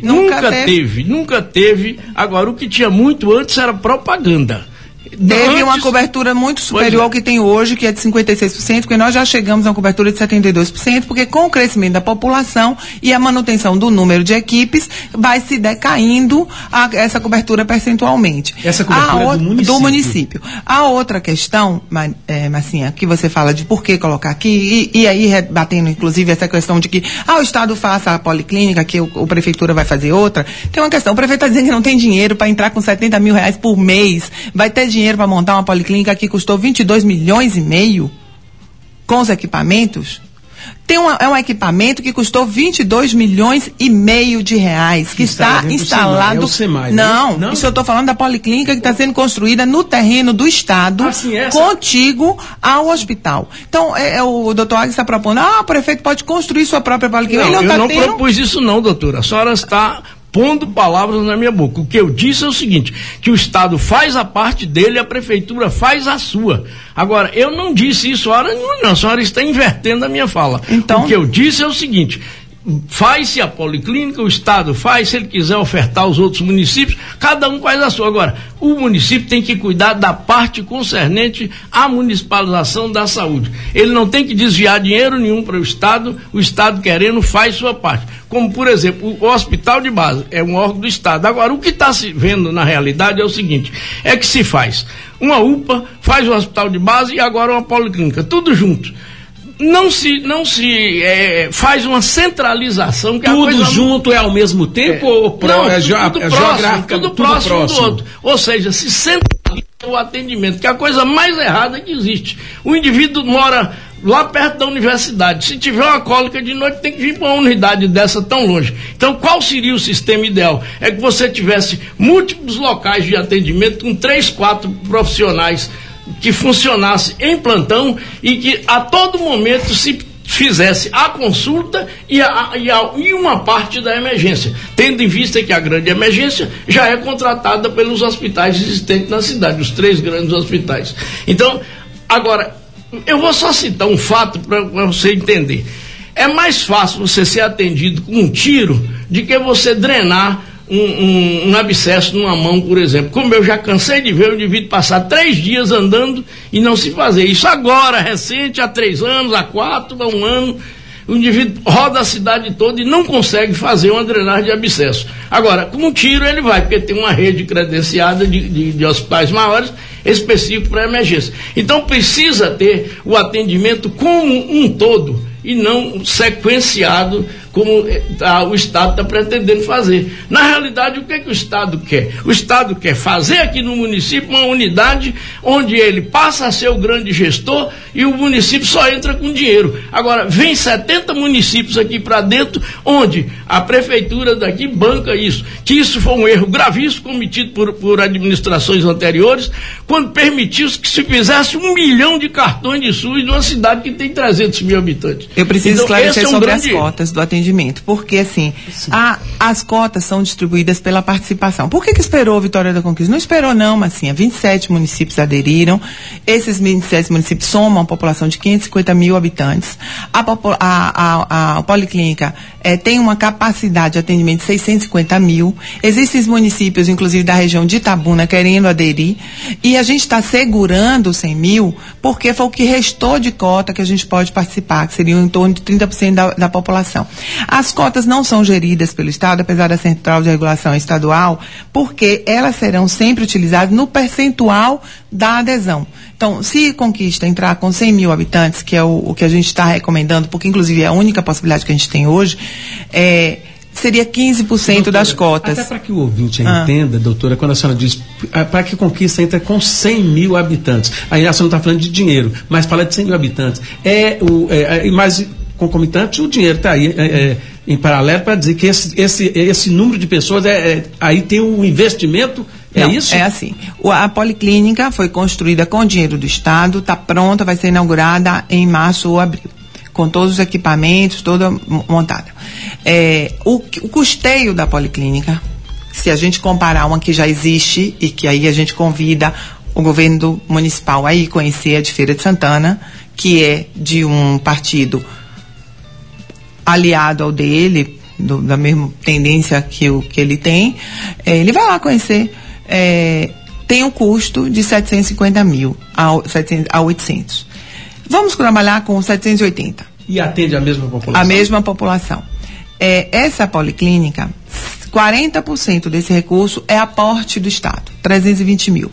Nunca teve. Agora, o que tinha muito antes era propaganda. Teve uma cobertura muito superior ao que tem hoje, que é de 56%, porque nós já chegamos a uma cobertura de 72%, porque com o crescimento da população e a manutenção do número de equipes, vai se decaindo essa cobertura percentualmente. Essa cobertura do município. A outra questão, Marcinha, que você fala de por que colocar aqui, e aí rebatendo inclusive essa questão de que o Estado faça a policlínica, que a prefeitura vai fazer outra, tem uma questão, o prefeito está dizendo que não tem dinheiro para entrar com R$70 mil por mês, vai ter dinheiro para montar uma policlínica que custou 22 milhões e meio com os equipamentos. É um equipamento que custou 22 milhões e meio de reais, que está instalado. Não, isso eu estou falando da policlínica que está sendo construída no terreno do Estado, contíguo ao hospital. Então, o doutor Agnes está propondo, o prefeito pode construir sua própria policlínica. Não, eu não propus isso não, doutora. A senhora está pondo palavras na minha boca. O que eu disse é o seguinte, que o Estado faz a parte dele e a Prefeitura faz a sua. Agora, eu não disse isso hora nenhuma, não. A senhora está invertendo a minha fala. Então, o que eu disse é o seguinte, faz-se a policlínica, o Estado faz, se ele quiser ofertar aos outros municípios, cada um faz a sua. Agora, o município tem que cuidar da parte concernente à municipalização da saúde. Ele não tem que desviar dinheiro nenhum para o Estado querendo faz sua parte. Como, por exemplo, o hospital de base é um órgão do Estado. Agora, o que está se vendo na realidade é o seguinte, é que se faz uma UPA, faz o hospital de base e agora uma policlínica, tudo junto. Não se faz uma centralização. Que tudo junto é ao mesmo tempo ou tudo próximo do outro. Ou seja, se centraliza o atendimento, que é a coisa mais errada que existe. O indivíduo mora lá perto da universidade. Se tiver uma cólica de noite, tem que vir para uma unidade dessa tão longe. Então, qual seria o sistema ideal? É que você tivesse múltiplos locais de atendimento com 3, 4 profissionais que funcionasse em plantão e que a todo momento se fizesse a consulta e uma parte da emergência, tendo em vista que a grande emergência já é contratada pelos hospitais existentes na cidade, os 3 grandes hospitais. Então, agora, eu vou só citar um fato para você entender. É mais fácil você ser atendido com um tiro de que você drenar um abscesso numa mão, por exemplo. Como eu já cansei de ver o indivíduo passar 3 dias andando e não se fazer. Isso agora, recente, há 3 anos, há 4, há 1 ano. o indivíduo roda a cidade toda e não consegue fazer uma drenagem de abscesso. Agora, com um tiro ele vai, porque tem uma rede credenciada de hospitais maiores específico para emergência. Então precisa ter o atendimento como um todo e não sequenciado como o Estado está pretendendo fazer. Na realidade, o que é que o Estado quer? O Estado quer fazer aqui no município uma unidade onde ele passa a ser o grande gestor e o município só entra com dinheiro. Agora, vem 70 municípios aqui para dentro, onde a prefeitura daqui banca isso. Que isso foi um erro gravíssimo cometido por administrações anteriores, quando permitiu que se fizesse 1 milhão de cartões de SUS numa cidade que tem 300 mil habitantes. Eu preciso esclarecer sobre as cotas do atendimento, porque assim, as cotas são distribuídas pela participação. Por que esperou Vitória da Conquista? Não esperou não, mas assim, 27 municípios aderiram, esses 27 municípios somam uma população de 550 mil habitantes, a Policlínica tem uma capacidade de atendimento de 650 mil, existem municípios, inclusive da região de Itabuna, querendo aderir, e a gente está segurando os 100 mil, porque foi o que restou de cota que a gente pode participar, que seriam em torno de 30% da população. As cotas não são geridas pelo Estado, apesar da Central de Regulação Estadual, porque elas serão sempre utilizadas no percentual da adesão. Então, se Conquista entrar com 100 mil habitantes, que é o que a gente está recomendando, porque inclusive é a única possibilidade que a gente tem hoje, seria 15% doutora, das cotas. Até para que o ouvinte entenda, doutora, quando a senhora diz para que Conquista entre com 100 mil habitantes, aí a senhora não está falando de dinheiro, mas fala de 100 mil habitantes. Mas concomitante, o dinheiro está aí em paralelo para dizer que esse número de pessoas aí tem um investimento. Não, isso? É assim. A Policlínica foi construída com dinheiro do Estado, está pronta, vai ser inaugurada em março ou abril, com todos os equipamentos, toda montada. O custeio da Policlínica, se a gente comparar uma que já existe, e que aí a gente convida o governo municipal a ir conhecer a de Feira de Santana, que é de um partido aliado ao dele, da mesma tendência que ele tem, ele vai lá conhecer. Tem um custo de 750 mil a 800. Vamos trabalhar com 780. E atende a mesma população? A mesma população. Essa Policlínica, 40% desse recurso é aporte do Estado, 320 mil.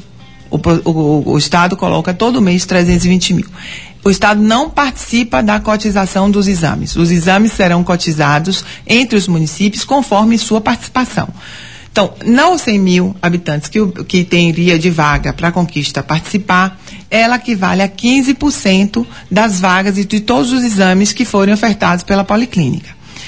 O Estado coloca todo mês 320 mil. O Estado não participa da cotização dos exames. Os exames serão cotizados entre os municípios conforme sua participação. Então, não 100 mil habitantes que teria de vaga para a Conquista participar, ela equivale a 15% das vagas e de todos os exames que forem ofertados pela Policlínica.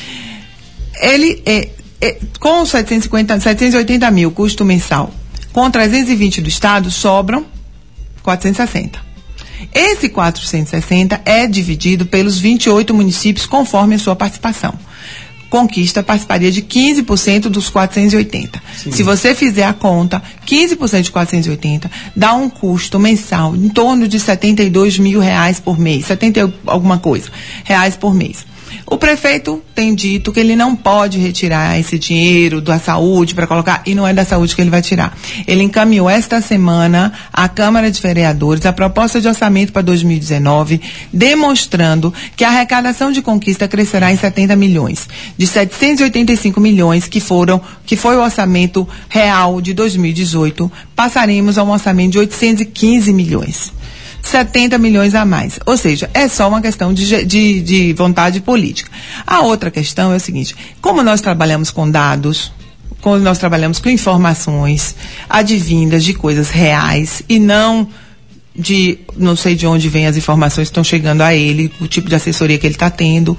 Com 780 mil custo mensal, com 320 do Estado, sobram 460. Esse 460 é dividido pelos 28 municípios conforme a sua participação. Conquista participaria de 15% dos 480. Sim. Se você fizer a conta, 15% de 480 dá um custo mensal em torno de 72 mil reais por mês, 70 alguma coisa, reais por mês. O prefeito tem dito que ele não pode retirar esse dinheiro da saúde para colocar, e não é da saúde que ele vai tirar. Ele encaminhou esta semana à Câmara de Vereadores a proposta de orçamento para 2019, demonstrando que a arrecadação de Conquista crescerá em 70 milhões. De 785 milhões que foi o orçamento real de 2018, passaremos a um orçamento de 815 milhões. 70 milhões a mais. Ou seja, é só uma questão de vontade política. A outra questão é o seguinte: como nós trabalhamos com dados, como nós trabalhamos com informações advindas de coisas reais e não sei de onde vêm as informações que estão chegando a ele, o tipo de assessoria que ele está tendo,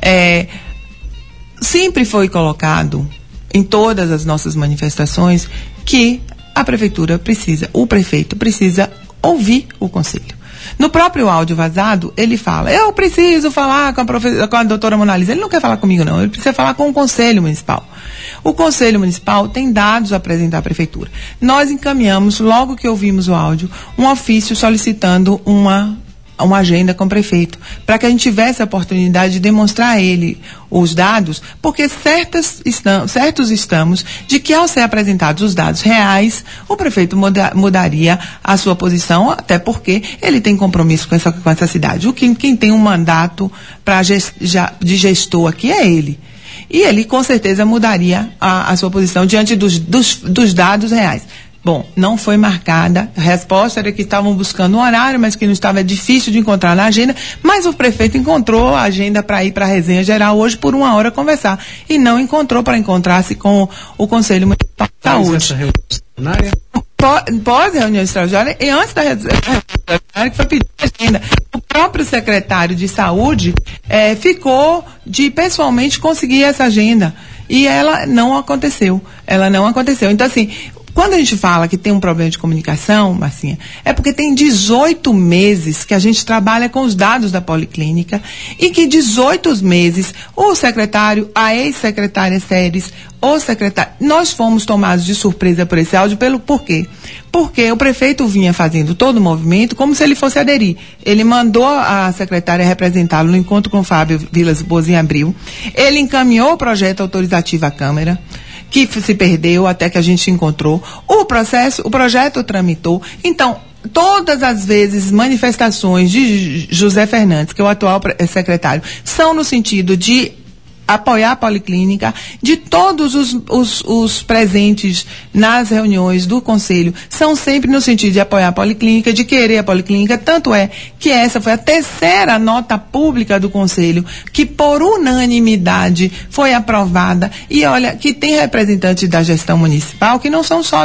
sempre foi colocado em todas as nossas manifestações que a prefeitura precisa, o prefeito precisa ouvir o conselho. No próprio áudio vazado, ele fala: eu preciso falar com a doutora Mona Lisa. Ele não quer falar comigo, não. Ele precisa falar com o Conselho Municipal. O Conselho Municipal tem dados a apresentar à Prefeitura. Nós encaminhamos, logo que ouvimos o áudio, um ofício solicitando uma uma agenda com o prefeito, para que a gente tivesse a oportunidade de demonstrar a ele os dados, porque certos estamos de que, ao ser apresentados os dados reais, o prefeito mudaria a sua posição, até porque ele tem compromisso com essa cidade. Quem tem um mandato de gestor aqui é ele. E ele, com certeza, mudaria a sua posição diante dos dados reais. Bom, não foi marcada. A resposta era que estavam buscando um horário, mas que não estava difícil de encontrar na agenda. Mas o prefeito encontrou a agenda para ir para a resenha geral hoje por 1 hora conversar. E não encontrou para encontrar-se com o Conselho Municipal de Saúde. Essa reunião extraordinária? Pós a reunião extraordinária e antes da reunião extraordinária, que foi pedir a agenda. O próprio secretário de Saúde ficou de pessoalmente conseguir essa agenda. E ela não aconteceu. Então, assim, quando a gente fala que tem um problema de comunicação, Marcinha, é porque tem 18 meses que a gente trabalha com os dados da Policlínica e que 18 meses o secretário, a ex-secretária Séries, o secretário, nós fomos tomados de surpresa por esse áudio, por quê? Porque o prefeito vinha fazendo todo o movimento como se ele fosse aderir. Ele mandou a secretária representá-lo no encontro com o Fábio Vilas Boas em abril. Ele encaminhou o projeto autorizativo à Câmara, que se perdeu até que a gente encontrou. O projeto tramitou. Então, todas as vezes manifestações de José Fernandes, que é o atual secretário, são no sentido de apoiar a Policlínica, de todos os presentes nas reuniões do Conselho, são sempre no sentido de apoiar a Policlínica, de querer a Policlínica, tanto é que essa foi a 3ª nota pública do Conselho, que por unanimidade foi aprovada, e olha, que tem representantes da gestão municipal, que não são só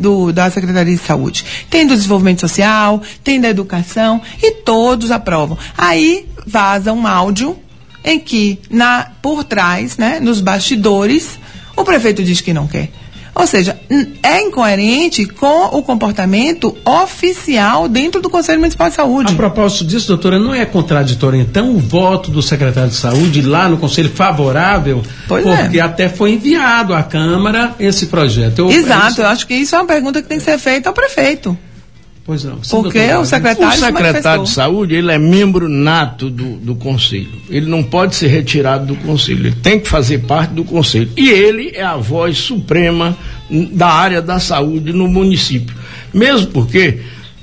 da Secretaria de Saúde, tem do Desenvolvimento Social, tem da Educação, e todos aprovam. Aí vaza um áudio em que, por trás, né, nos bastidores, o prefeito diz que não quer. Ou seja, é incoerente com o comportamento oficial dentro do Conselho Municipal de Saúde. A propósito disso, doutora, não é contraditório, então, o voto do secretário de Saúde lá no Conselho favorável? Porque até foi enviado à Câmara esse projeto. Exato, eu acho que isso é uma pergunta que tem que ser feita ao prefeito. Pois não. Porque o secretário de Saúde, ele é membro nato do Conselho. Ele não pode ser retirado do Conselho. Ele tem que fazer parte do Conselho. E ele é a voz suprema da área da saúde no município. Mesmo porque,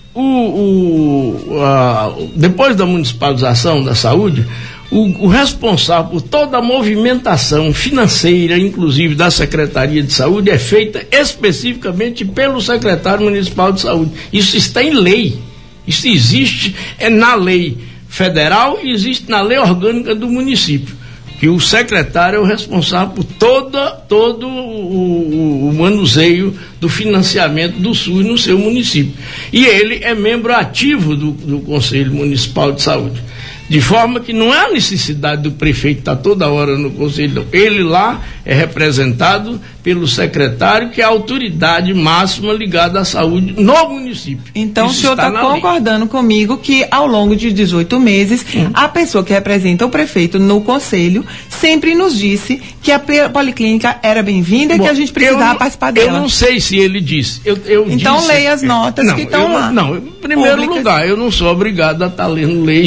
depois da municipalização da saúde, o responsável por toda a movimentação financeira, inclusive da Secretaria de Saúde, é feita especificamente pelo secretário municipal de Saúde. Isso está em lei. Isso existe na lei federal e existe na lei orgânica do município. Que o secretário é o responsável por todo o manuseio do financiamento do SUS no seu município. E ele é membro ativo do Conselho Municipal de Saúde. De forma que não há necessidade do prefeito estar toda hora no conselho, não. Ele lá é representado pelo secretário, que é a autoridade máxima ligada à saúde no município. Então, isso o senhor está concordando comigo que, ao longo de 18 meses, a pessoa que representa o prefeito no conselho sempre nos disse que a Policlínica era bem-vinda e que a gente precisava participar dela. Eu não sei se ele disse. Então, disse, leia as notas que estão lá. Não, em primeiro lugar, eu não sou obrigado a estar lendo leis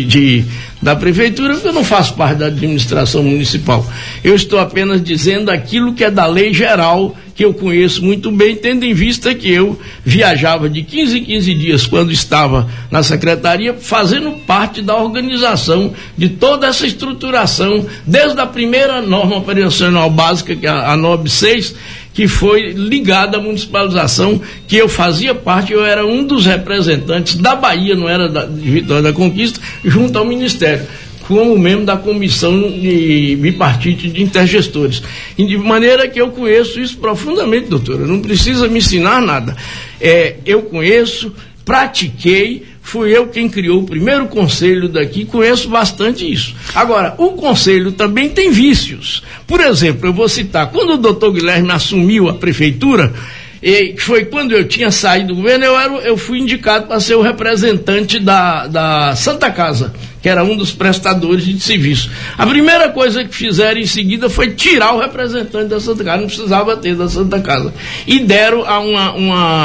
da prefeitura, porque eu não faço parte da administração municipal. Eu estou apenas dizendo aquilo que é da lei geral, que eu conheço muito bem, tendo em vista que eu viajava de 15 em 15 dias, quando estava na secretaria, fazendo parte da organização de toda essa estruturação, desde a primeira norma operacional básica, que é a NOB 6, que foi ligada à municipalização, que eu fazia parte, eu era um dos representantes da Bahia, não era de Vitória da Conquista, junto ao Ministério, como membro da comissão bipartite de intergestores. E de maneira que eu conheço isso profundamente, doutora, não precisa me ensinar nada. Eu conheço, pratiquei, fui eu quem criou o primeiro conselho daqui, conheço bastante isso. Agora, o conselho também tem vícios. Por exemplo, eu vou citar, quando o doutor Guilherme assumiu a prefeitura, que foi quando eu tinha saído do governo, eu fui indicado para ser o representante da Santa Casa, que era um dos prestadores de serviço. A primeira coisa que fizeram em seguida foi tirar o representante da Santa Casa, não precisava ter da Santa Casa. E deram a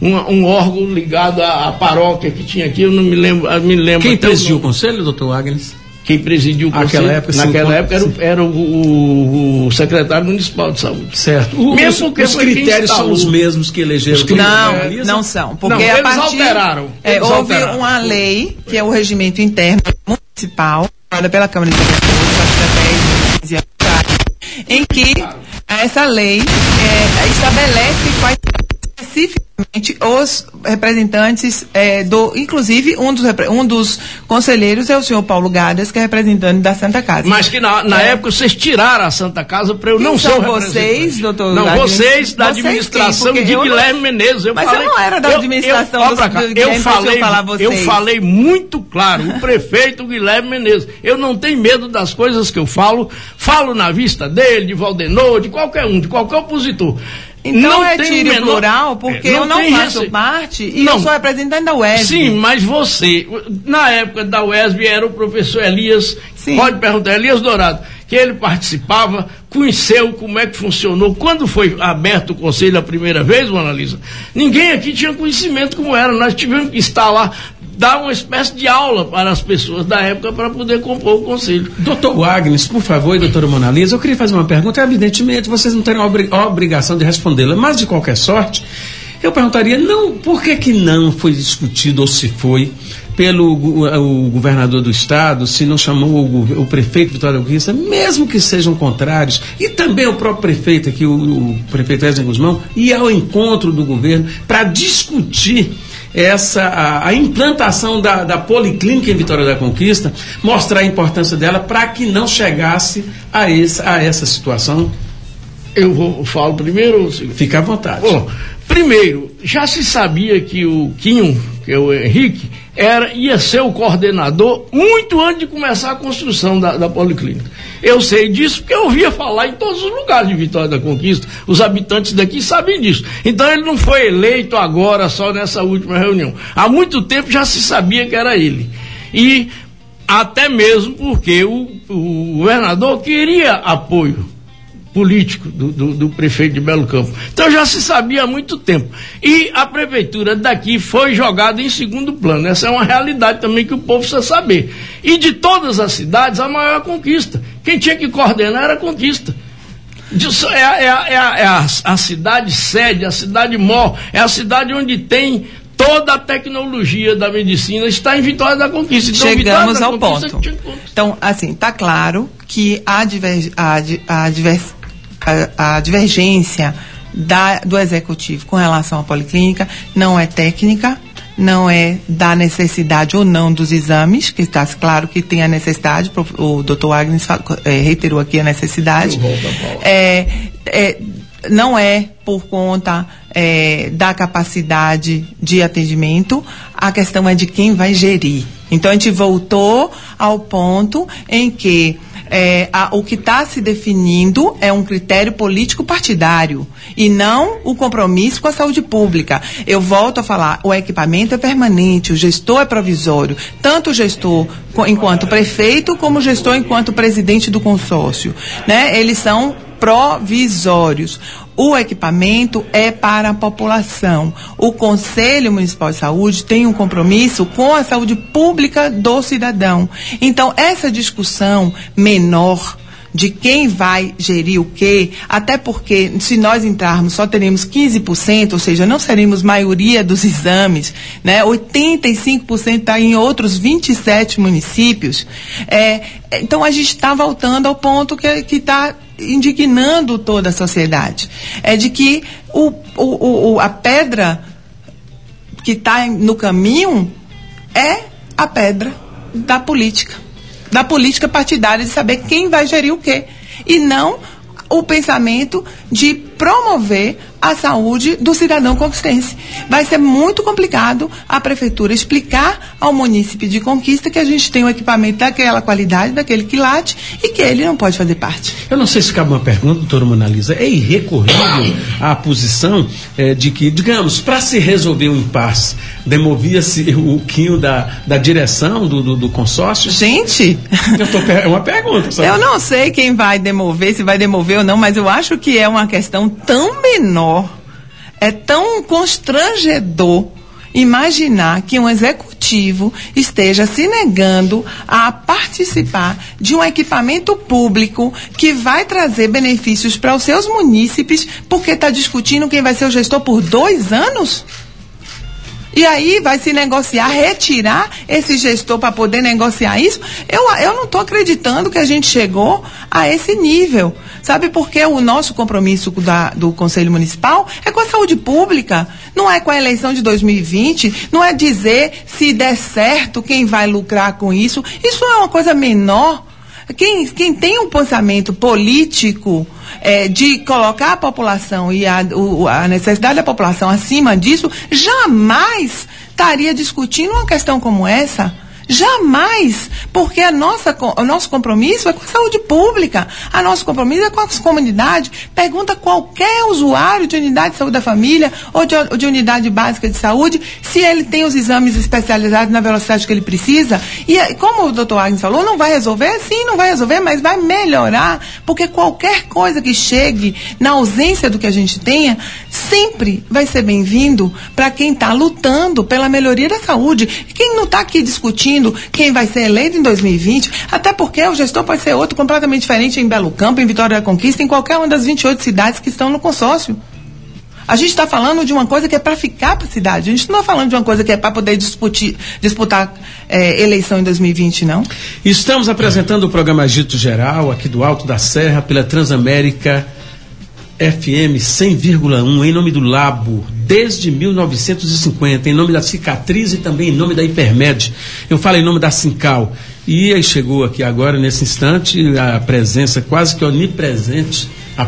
um órgão ligado à paróquia que tinha aqui, eu não me lembro. Quem presidiu o conselho, doutor Agnes? Quem presidiu o conselho naquela época era o secretário municipal de saúde. Certo. Mesmo porque os critérios são os mesmos que elegeram. Não são. Porque eles alteraram. Houve uma lei, que é o regimento interno municipal, criada pela Câmara de Vereadores, em que essa lei estabelece quais especificamente os representantes inclusive um dos conselheiros é o senhor Paulo Gadas, que é representante da Santa Casa. Mas que na época vocês tiraram a Santa Casa para eu não ser o representante. Vocês, doutor? Não, vocês da administração de Guilherme Menezes. Eu não era da administração do Guilherme. Eu falei muito claro, o prefeito Guilherme Menezes. Eu não tenho medo das coisas que eu falo na vista dele, de Valdenor, de qualquer um, de qualquer opositor. Então não retire o plural, porque eu não faço parte e eu sou representante da UESB. Sim, mas você, na época da UESB, era o professor Elias, pode perguntar, Elias Dourado, que ele participava, conheceu como é que funcionou. Quando foi aberto o conselho a primeira vez, Mona Lisa, ninguém aqui tinha conhecimento como era. Nós tivemos que estar lá, dar uma espécie de aula para as pessoas da época para poder compor o conselho. Doutor Agnes, por favor, e doutora Mona Lisa, eu queria fazer uma pergunta, evidentemente vocês não terem a obrigação de respondê-la, mas de qualquer sorte, eu perguntaria, por que não foi discutido, ou se foi, pelo o governador do estado, se não chamou o prefeito Vitória da Conquista, mesmo que sejam contrários, e também o próprio prefeito aqui, o prefeito Wesley Guzmão, ir ao encontro do governo para discutir a implantação da Policlínica em Vitória da Conquista, mostrar a importância dela para que não chegasse a essa situação? Eu falo primeiro? Fica à vontade. Bom, primeiro, já se sabia que o Quinho, que é o Henrique, ia ser o coordenador muito antes de começar a construção da Policlínica. Eu sei disso porque eu ouvia falar em todos os lugares de Vitória da Conquista. Os habitantes daqui sabem disso. Então ele não foi eleito agora, só nessa última reunião. Há muito tempo já se sabia que era ele. E até mesmo porque o governador queria apoio político do prefeito de Belo Campo. Então já se sabia há muito tempo. E a prefeitura daqui foi jogada em segundo plano. Essa é uma realidade também que o povo precisa saber. E de todas as cidades, a maior conquista. Quem tinha que coordenar era a Conquista. A cidade sede, a cidade mor, é a cidade onde tem toda a tecnologia da medicina, está em Vitória da Conquista. Então, chegamos ao ponto. Então, assim, está claro que a divergência do executivo com relação à Policlínica não é técnica, não é da necessidade ou não dos exames, que está claro que tem a necessidade, o doutor Agnes reiterou aqui a necessidade, não é por conta da capacidade de atendimento, a questão é de quem vai gerir. Então a gente voltou ao ponto em que o que está se definindo é um critério político partidário e não o compromisso com a saúde pública. Eu volto a falar, o equipamento é permanente, o gestor é provisório, tanto o gestor enquanto prefeito como o gestor enquanto presidente do consórcio, né? Eles são provisórios. O equipamento é para a população. O Conselho Municipal de Saúde tem um compromisso com a saúde pública do cidadão. Então, essa discussão menor de quem vai gerir o quê, até porque se nós entrarmos só teremos 15%, ou seja, não seremos maioria dos exames, né? 85% está em outros 27 municípios. Então a gente está voltando ao ponto que está indignando toda a sociedade. É de que a pedra que está no caminho é a pedra da política partidária, de saber quem vai gerir o quê. E não o pensamento de promover a saúde do cidadão conquistense. Vai ser muito complicado a prefeitura explicar ao munícipe de Conquista que a gente tem um equipamento daquela qualidade, daquele quilate, e que ele não pode fazer parte. Eu não sei se cabe uma pergunta, doutora Mona Lisa. É irrecorrível a posição de que, digamos, para se resolver um impasse, demovia-se o quinho da direção do consórcio? Gente! É uma pergunta. Sabe? Eu não sei quem vai demover, se vai demover ou não, mas eu acho que é uma questão tão menor. É tão constrangedor imaginar que um executivo esteja se negando a participar de um equipamento público que vai trazer benefícios para os seus munícipes, porque está discutindo quem vai ser o gestor por 2 anos? E aí vai se negociar, retirar esse gestor para poder negociar isso? Eu não estou acreditando que a gente chegou a esse nível. Sabe por que o nosso compromisso do Conselho Municipal é com a saúde pública, não é com a eleição de 2020, não é dizer se der certo quem vai lucrar com isso. Isso é uma coisa menor. Quem tem um pensamento político de colocar a população e a necessidade da população acima disso, jamais estaria discutindo uma questão como essa. Jamais, porque o nosso compromisso é com a saúde pública, o nosso compromisso é com as comunidades. Pergunta qualquer usuário de unidade de saúde da família ou de unidade básica de saúde se ele tem os exames especializados na velocidade que ele precisa. E como o Dr. Agnes falou, não vai resolver? Sim, não vai resolver, mas vai melhorar, porque qualquer coisa que chegue na ausência do que a gente tenha, sempre vai ser bem-vindo para quem está lutando pela melhoria da saúde. Quem não está aqui discutindo quem vai ser eleito em 2020, até porque o gestor pode ser outro completamente diferente em Belo Campo, em Vitória da Conquista, em qualquer uma das 28 cidades que estão no consórcio. A gente está falando de uma coisa que é para ficar para a cidade. A gente não está falando de uma coisa que é para poder disputar eleição em 2020, não. Estamos apresentando o programa Agito Geral, aqui do Alto da Serra, pela Transamérica FM 100,1, em nome do Labo, desde 1950, em nome da Cicatriz e também em nome da Hipermed. Eu falo em nome da Sincal. E aí chegou aqui agora, nesse instante, a presença quase que onipresente,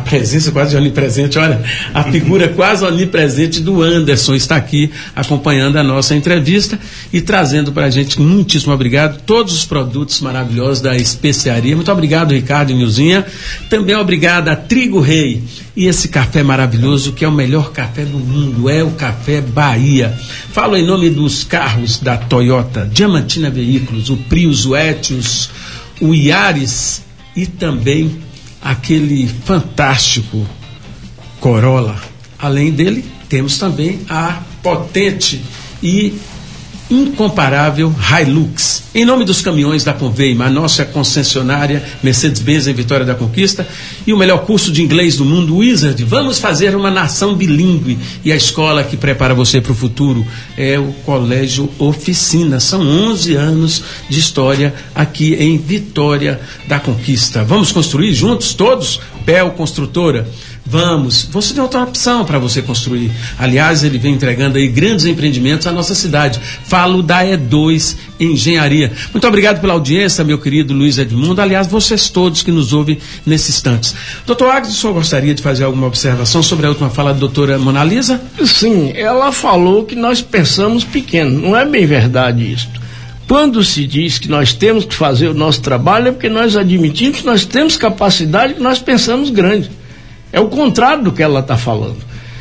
olha, a figura quase onipresente do Anderson está aqui acompanhando a nossa entrevista e trazendo para a gente, muitíssimo obrigado, todos os produtos maravilhosos da especiaria. Muito obrigado, Ricardo e Nilzinha. Também obrigado a Trigo Rei e esse café maravilhoso que é o melhor café do mundo, é o Café Bahia. Falo em nome dos carros da Toyota, Diamantina Veículos, o Prius, o Etios, o Yaris e também aquele fantástico Corolla. Além dele, temos também a potente e incomparável Hilux. Em nome dos caminhões da Conveima, a nossa concessionária Mercedes-Benz em Vitória da Conquista e o melhor curso de inglês do mundo, Wizard. Vamos fazer uma nação bilíngue e a escola que prepara você para o futuro é o Colégio Oficina. São 11 anos de história aqui em Vitória da Conquista. Vamos construir juntos todos? PEL Construtora. Vamos, você tem outra opção para você construir. Aliás, ele vem entregando aí grandes empreendimentos à nossa cidade. Falo da E2 Engenharia. Muito obrigado pela audiência, meu querido Luiz Edmundo. Aliás, vocês todos que nos ouvem nesses instantes. Doutor Agnes, o senhor gostaria de fazer alguma observação sobre a última fala da doutora Mona Lisa? Sim, ela falou que nós pensamos pequeno. Não é bem verdade isso. Quando se diz que nós temos que fazer o nosso trabalho, é porque nós admitimos que nós temos capacidade, que nós pensamos grande. É o contrário do que ela está falando.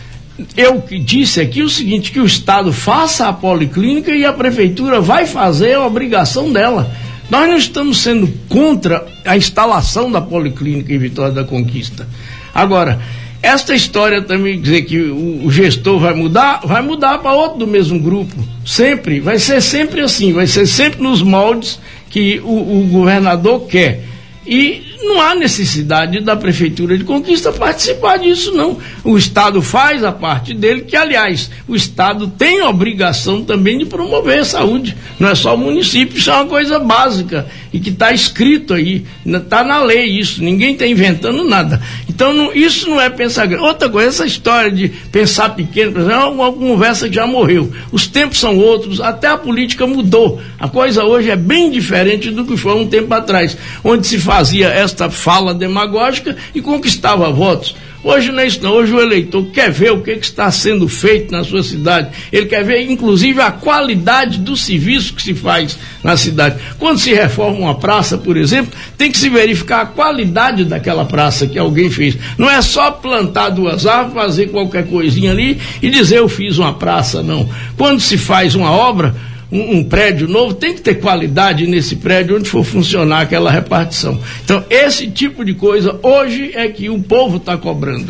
Eu disse aqui o seguinte, que o Estado faça a policlínica e a Prefeitura vai fazer a obrigação dela. Nós não estamos sendo contra a instalação da policlínica em Vitória da Conquista. Agora, esta história também dizer que o gestor vai mudar para outro do mesmo grupo. Sempre, vai ser sempre assim, vai ser sempre nos moldes que o governador quer. E não há necessidade da Prefeitura de Conquista participar disso, não. O Estado faz a parte dele, que, aliás, o Estado tem a obrigação também de promover a saúde. Não é só o município, isso é uma coisa básica e que está escrito aí, está na lei isso, ninguém está inventando nada. Então, isso não é pensar grande. Outra coisa, essa história de pensar pequeno, por exemplo, é uma conversa que já morreu. Os tempos são outros, até a política mudou. A coisa hoje é bem diferente do que foi um tempo atrás, onde se fazia esta fala demagógica e conquistava votos. Hoje não é isso não, hoje o eleitor quer ver o que está sendo feito na sua cidade, ele quer ver inclusive a qualidade do serviço que se faz na cidade. Quando se reforma uma praça, por exemplo, tem que se verificar a qualidade daquela praça que alguém fez. Não é só plantar 2 árvores, fazer qualquer coisinha ali e dizer eu fiz uma praça, não. Quando se faz uma obra, um prédio novo, tem que ter qualidade nesse prédio onde for funcionar aquela repartição. Então, esse tipo de coisa hoje é que o povo está cobrando.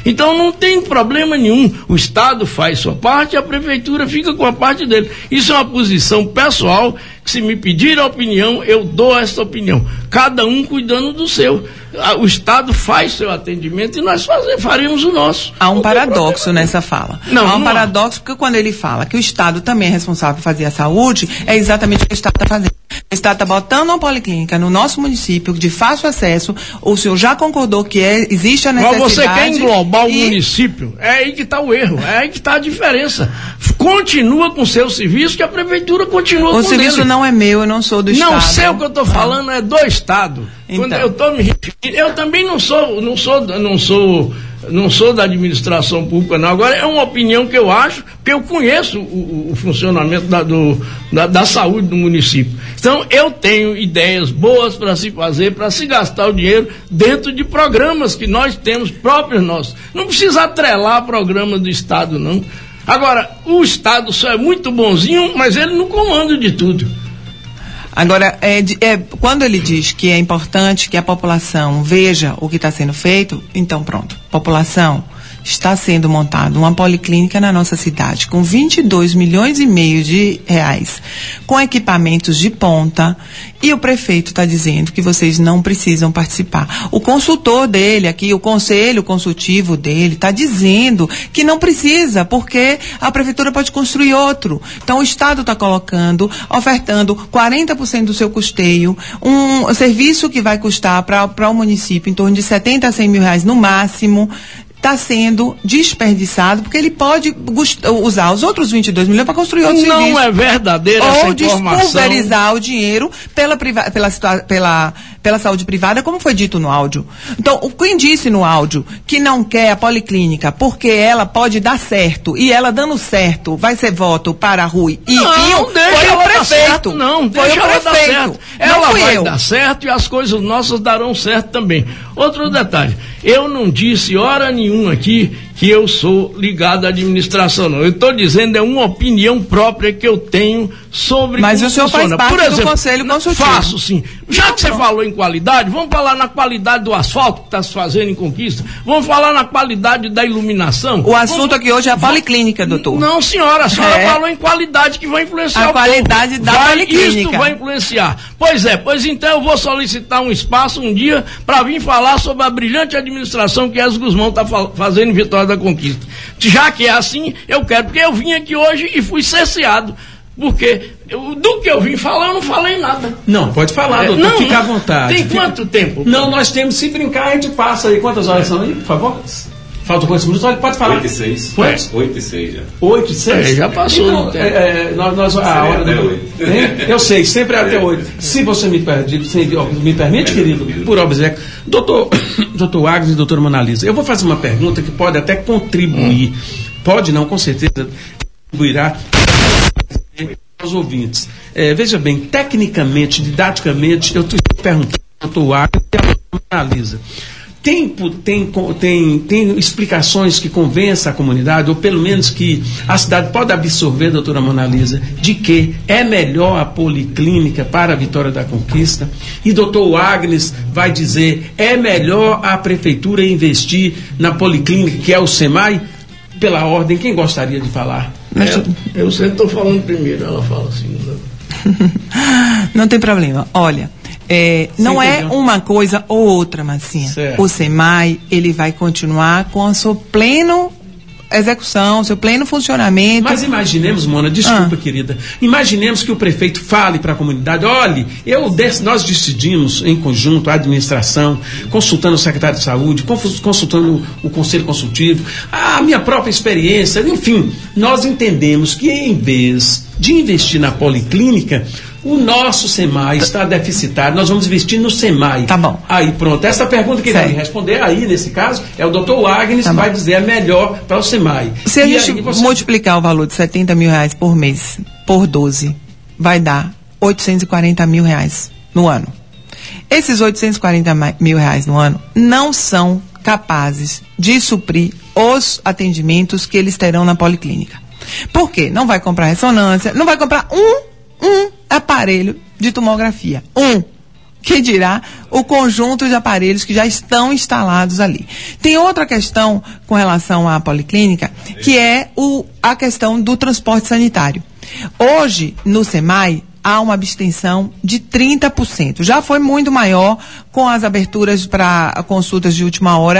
Então não tem problema nenhum. O Estado faz sua parte e a Prefeitura fica com a parte dele. Isso é uma posição pessoal, que se me pedir a opinião, eu dou essa opinião. Cada um cuidando do seu. O Estado faz seu atendimento e nós faremos o nosso. Há um paradoxo nessa fala. Há um paradoxo porque quando ele fala que o Estado também é responsável por fazer a saúde, é exatamente o que o Estado está fazendo. O Estado está botando uma policlínica no nosso município de fácil acesso. O senhor já concordou que existe a necessidade... Mas você quer englobar o município? É aí que está o erro, é aí que está a diferença. Continua com o seu serviço, que a Prefeitura continua com o serviço não é meu, eu não sou do Estado. Não sei o que eu estou falando, é do Estado. Então. Quando eu estou me referindo, eu também não sou da administração pública, não. Agora é uma opinião que eu acho, porque eu conheço o funcionamento da saúde do município. Então eu tenho ideias boas para se fazer, para se gastar o dinheiro dentro de programas que nós temos, próprios nossos. Não precisa atrelar programa do Estado, não. Agora, o Estado só é muito bonzinho, mas ele não comanda de tudo. Agora, quando ele diz que é importante que a população veja o que está sendo feito, então pronto, população, está sendo montada uma policlínica na nossa cidade com 22 milhões e meio de reais, com equipamentos de ponta, e o prefeito está dizendo que vocês não precisam participar. O consultor dele aqui, o conselho consultivo dele, está dizendo que não precisa, porque a prefeitura pode construir outro. Então o Estado está ofertando 40% do seu custeio, um serviço que vai custar para o município em torno de 70 a 100 mil reais no máximo, está sendo desperdiçado, porque ele pode usar os outros 22 milhões para construir outros serviços. Não é verdadeira essa informação. Ou despulverizar o dinheiro pela saúde privada, como foi dito no áudio. Então, quem disse no áudio que não quer a policlínica porque ela pode dar certo, e ela dando certo vai ser voto para a Rui e Pio, foi o prefeito. Não, deixa ela dar certo. Ela vai dar certo e as coisas nossas darão certo também. Outro detalhe, eu não disse hora nenhuma aqui que eu sou ligado à administração, não. Eu estou dizendo, é uma opinião própria que eu tenho sobre Mas o senhor funciona. Faz parte, por exemplo, do Conselho Consultivo. Faço, sim. Já que você falou em qualidade, vamos falar na qualidade do asfalto que está se fazendo em Conquista. Vamos falar na qualidade da iluminação. O assunto aqui hoje é a policlínica, doutor. Não, senhora. A senhora falou em qualidade que vai influenciar a qualidade da policlínica. Isso vai influenciar. Pois então eu vou solicitar um espaço um dia para vir falar sobre a brilhante administração que Ezio Guzmão está fazendo em Vitória da Conquista. Já que é assim, eu quero, porque eu vim aqui hoje e fui cerceado. Porque do que eu vim falar, eu não falei nada. Não, pode falar, doutor, não, fica à vontade. Tem quanto tempo? Não, nós temos, se brincar, a gente passa aí. Quantas horas são aí, por favor? Faltam quantos minutos? Pode falar. 8 e 6. 8 e 6 já. 8 e 6? Já passou. Então, a hora até 8. Eu sei, sempre é até 8. Se você me permite, querido, por obséquio. Doutor Agnes e doutora Monalisa, eu vou fazer uma pergunta que pode até contribuir. Pode não, com certeza, contribuirá aos ouvintes. Veja bem, tecnicamente, didaticamente, eu estou perguntando ao doutor Agnes e à doutora Monalisa. Tem explicações que convençam a comunidade, ou pelo menos que a cidade pode absorver, doutora Monalisa, de que é melhor a policlínica para a Vitória da Conquista, e doutor Agnes vai dizer, é melhor a prefeitura investir na policlínica, que é o SEMAI? Pela ordem, quem gostaria de falar? Eu sempre estou falando primeiro, ela fala assim. Não tem problema, olha... não é uma coisa ou outra, Massinha. Certo. O SEMAI, ele vai continuar com a sua plena execução, seu pleno funcionamento. Mas imaginemos, Mona, desculpa, querida, imaginemos que o prefeito fale para a comunidade, olhe, nós decidimos em conjunto, a administração, consultando o secretário de saúde, consultando o conselho consultivo, a minha própria experiência, enfim, nós entendemos que em vez de investir na policlínica, o nosso SEMAI está deficitário, nós vamos investir no SEMAI. Tá bom. Aí, pronto. Essa pergunta que ele vai responder, aí, nesse caso, é o doutor Agnes que vai dizer é melhor para o SEMAI. Se a gente multiplicar o valor de 70 mil reais por mês, por 12, vai dar 840 mil reais no ano. Esses 840 mil reais no ano não são capazes de suprir os atendimentos que eles terão na policlínica. Por quê? Não vai comprar ressonância, não vai comprar um aparelho de tomografia. Que dirá o conjunto de aparelhos que já estão instalados ali. Tem outra questão com relação à policlínica, que é a questão do transporte sanitário. Hoje, no SEMAI, há uma abstenção de 30%. Já foi muito maior com as aberturas para consultas de última hora,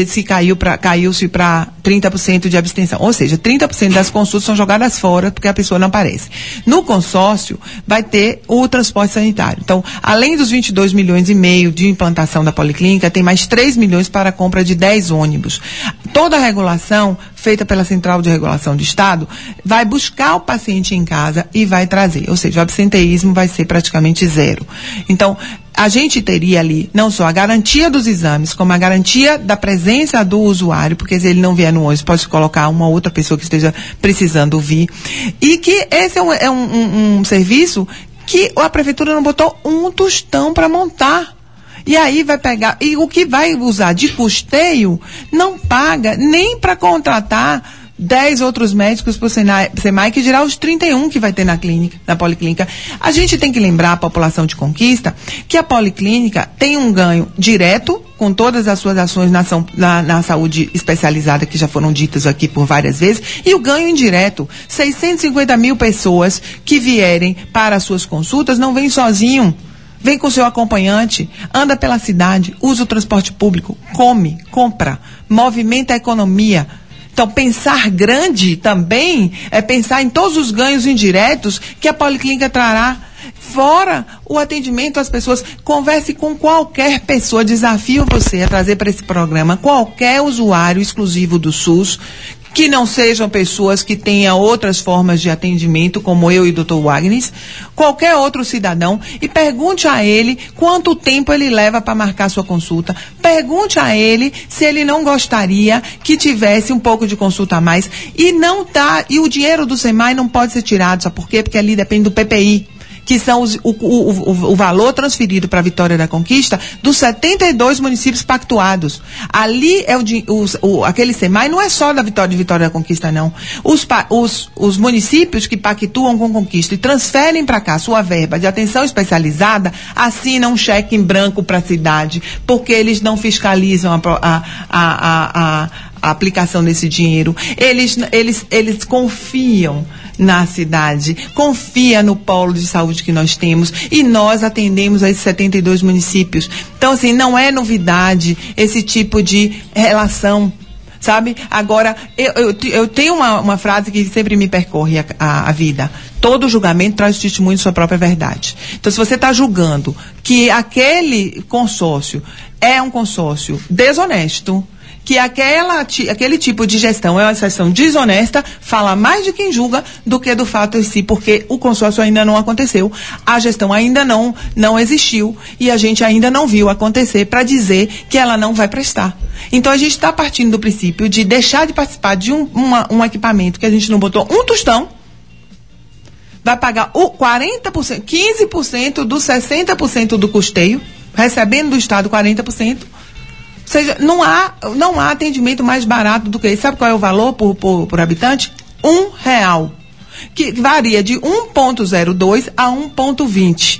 caiu-se para 30% de abstenção. Ou seja, 30% das consultas são jogadas fora porque a pessoa não aparece. No consórcio, vai ter o transporte sanitário. Então, além dos 22 milhões e meio de implantação da policlínica, tem mais 3 milhões para a compra de 10 ônibus. Toda a regulação feita pela Central de Regulação do Estado vai buscar o paciente em casa e vai trazer. Ou seja, o absenteísmo vai ser praticamente zero. Então, a gente teria ali não só a garantia dos exames, como a garantia da presença do usuário, porque se ele não vier no ônibus, pode colocar uma outra pessoa que esteja precisando vir. E que esse é um serviço que a prefeitura não botou um tostão para montar. E aí vai pegar, e o que vai usar de custeio não paga nem para contratar 10 outros médicos para o SEMAI, que dirá os 31 que vai ter na policlínica. A gente tem que lembrar a população de Conquista que a policlínica tem um ganho direto com todas as suas ações na saúde especializada, que já foram ditas aqui por várias vezes, e o ganho indireto. 650 mil pessoas que vierem para as suas consultas não vêm sozinho. Vem com seu acompanhante, anda pela cidade, usa o transporte público, come, compra, movimenta a economia. Então, pensar grande também é pensar em todos os ganhos indiretos que a policlínica trará. Fora o atendimento às pessoas, converse com qualquer pessoa, desafio você a trazer para esse programa qualquer usuário exclusivo do SUS, que não sejam pessoas que tenham outras formas de atendimento, como eu e o Dr. Wagner, qualquer outro cidadão, e pergunte a ele quanto tempo ele leva para marcar sua consulta. Pergunte a ele se ele não gostaria que tivesse um pouco de consulta a mais. E o dinheiro do SEMAI não pode ser tirado, sabe por quê? Porque ali depende do PPI, que são o valor transferido para a Vitória da Conquista dos 72 municípios pactuados. Ali é aquele SEMAI não é só da Vitória da Conquista, não. Os municípios que pactuam com Conquista e transferem para cá sua verba de atenção especializada, assinam um cheque em branco para a cidade, porque eles não fiscalizam a aplicação desse dinheiro. Eles confiam na cidade, confia no polo de saúde que nós temos, e nós atendemos a esses 72 municípios. Então, assim, não é novidade esse tipo de relação, sabe? Agora, eu tenho uma frase que sempre me percorre a vida. Todo julgamento traz testemunho de sua própria verdade. Então, se você está julgando que aquele consórcio é um consórcio desonesto, que aquele tipo de gestão é uma gestão desonesta, fala mais de quem julga do que do fato em si, porque o consórcio ainda não aconteceu, a gestão ainda não existiu e a gente ainda não viu acontecer para dizer que ela não vai prestar. Então a gente está partindo do princípio de deixar de participar de um equipamento que a gente não botou um tostão, vai pagar o 40%, 15% dos 60% do custeio, recebendo do Estado 40%. Ou seja, não há atendimento mais barato do que esse. Sabe qual é o valor por habitante? R$1. Que varia de 1,02 a 1,20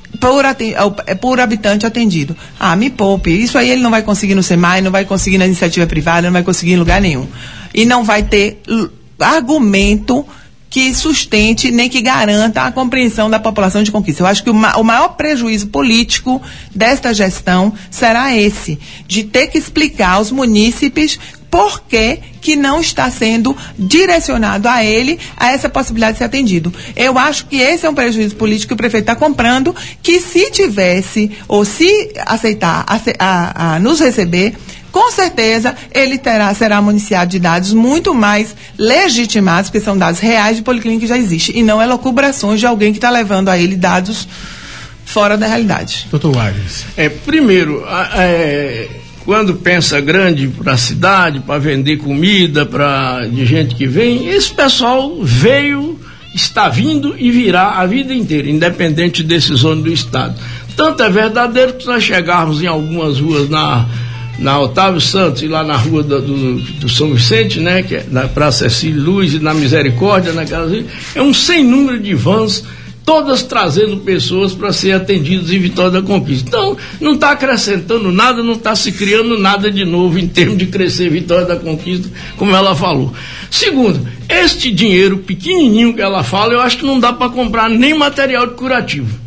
por habitante atendido. Me poupe. Isso aí ele não vai conseguir no SEMAI, não vai conseguir na iniciativa privada, não vai conseguir em lugar nenhum. E não vai ter argumento que sustente nem que garanta a compreensão da população de Conquista. Eu acho que o maior prejuízo político desta gestão será esse, de ter que explicar aos munícipes por que não está sendo direcionado a ele a essa possibilidade de ser atendido. Eu acho que esse é um prejuízo político que o prefeito está comprando, que se tivesse, ou se aceitar a nos receber, com certeza ele será municiado de dados muito mais legitimados, porque são dados reais de policlínica que já existe, e não elucubrações de alguém que está levando a ele dados fora da realidade. Dr. Wagner. Primeiro, quando pensa grande para a cidade, para vender comida de gente que vem, esse pessoal está vindo e virá a vida inteira, independente de decisões do Estado. Tanto é verdadeiro que nós chegarmos em algumas ruas na Otávio Santos e lá na rua do São Vicente, né, que é na Praça Cecília Luz e na Misericórdia, é um sem número de vans todas trazendo pessoas para ser atendidas em Vitória da Conquista. Então, não está acrescentando nada, não está se criando nada de novo em termos de crescer Vitória da Conquista, como ela falou. Segundo, este dinheiro pequenininho que ela fala, eu acho que não dá para comprar nem material de curativo.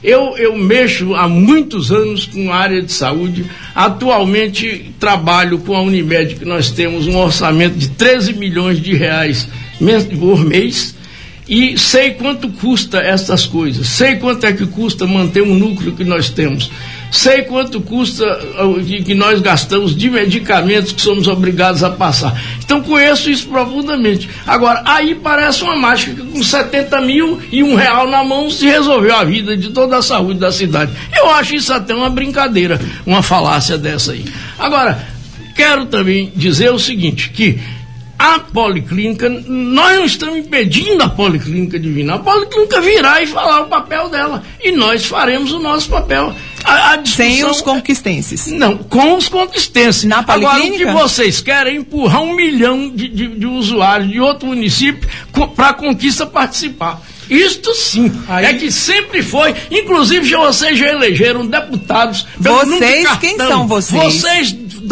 Eu mexo há muitos anos com a área de saúde. Atualmente trabalho com a Unimed, que nós temos um orçamento de 13 milhões de reais por mês, e sei quanto custa essas coisas, sei quanto é que custa manter um núcleo que nós temos, sei quanto custa que nós gastamos de medicamentos que somos obrigados a passar. Então conheço isso profundamente. Agora, aí parece uma mágica que com 70 mil e R$1 na mão se resolveu a vida de toda a saúde da cidade. Eu acho isso até uma brincadeira, uma falácia dessa aí. Agora, quero também dizer o seguinte, que a Policlínica, nós não estamos impedindo a Policlínica de vir. A Policlínica virá e falar o papel dela. E nós faremos o nosso papel. Sem os conquistenses. Não, com os conquistenses. Na Policlínica? Agora, o que vocês querem é empurrar 1 milhão de usuários de outro município para a Conquista participar. Isto sim, é que sempre foi, inclusive vocês já elegeram deputados. Vocês, quem são vocês? Vocês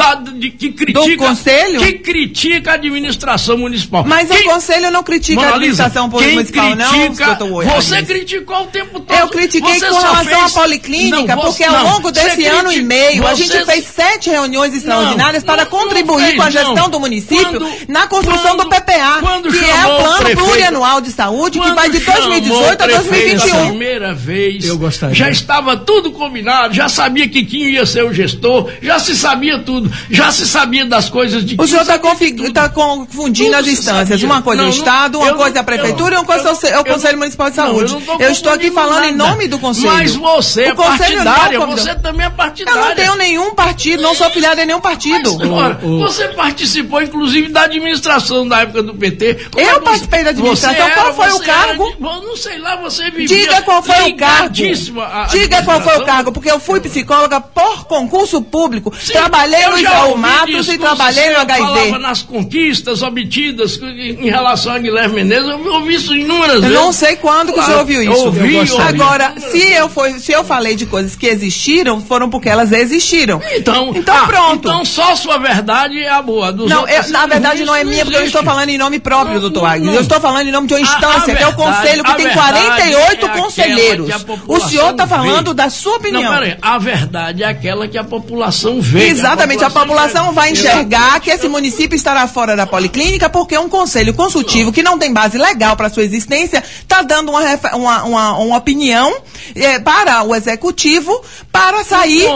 que critica, do conselho? Que critica a administração municipal. Mas o conselho não critica a administração municipal, não, você criticou o tempo todo. Eu critiquei com relação à Policlínica, porque ao longo desse ano e meio, a gente fez 7 reuniões extraordinárias para contribuir com a gestão do município na construção do PPA, que é o Plano Plurianual de Saúde, que vai de 2018 a 2021. Primeira vez, já estava tudo combinado, já sabia que quem ia ser o gestor, já se sabia tudo, já se sabia das coisas de... O senhor está confundindo as instâncias. Uma coisa é o Estado, uma coisa é a Prefeitura e uma coisa é o Conselho Municipal de Saúde. Eu estou aqui falando em nome do Conselho. Mas você é partidária, você também é partidária. Eu não tenho nenhum partido, não sou filiada em nenhum partido. Agora, você participou, inclusive, da administração da época do PT. Eu participei da administração. Qual foi o cargo? Não sei lá, você vivia... Diga qual foi o cargo. Diga qual foi o cargo, porque eu fui psicóloga por concurso público. Sim, trabalhei no Itaú Matos e trabalhei no HIV. Falava nas conquistas obtidas em relação a Guilherme Menezes, eu ouvi isso inúmeras vezes. Eu não sei quando que o senhor ouviu isso. Agora, se eu falei de coisas que existiram, foram porque elas existiram. Então pronto. Então só sua verdade é a boa. Na verdade não é minha, porque eu estou falando em nome próprio, doutor Agnes. Eu estou falando em nome de uma instância, que é o Conselho, que tem 48 conselheiros. O senhor está falando da sua opinião. Não, peraí. A verdade é aquela que a população vê. Exatamente. A população vai enxergar que esse município estará fora da Policlínica porque um conselho consultivo que não tem base legal para sua existência está dando uma opinião para o executivo para sair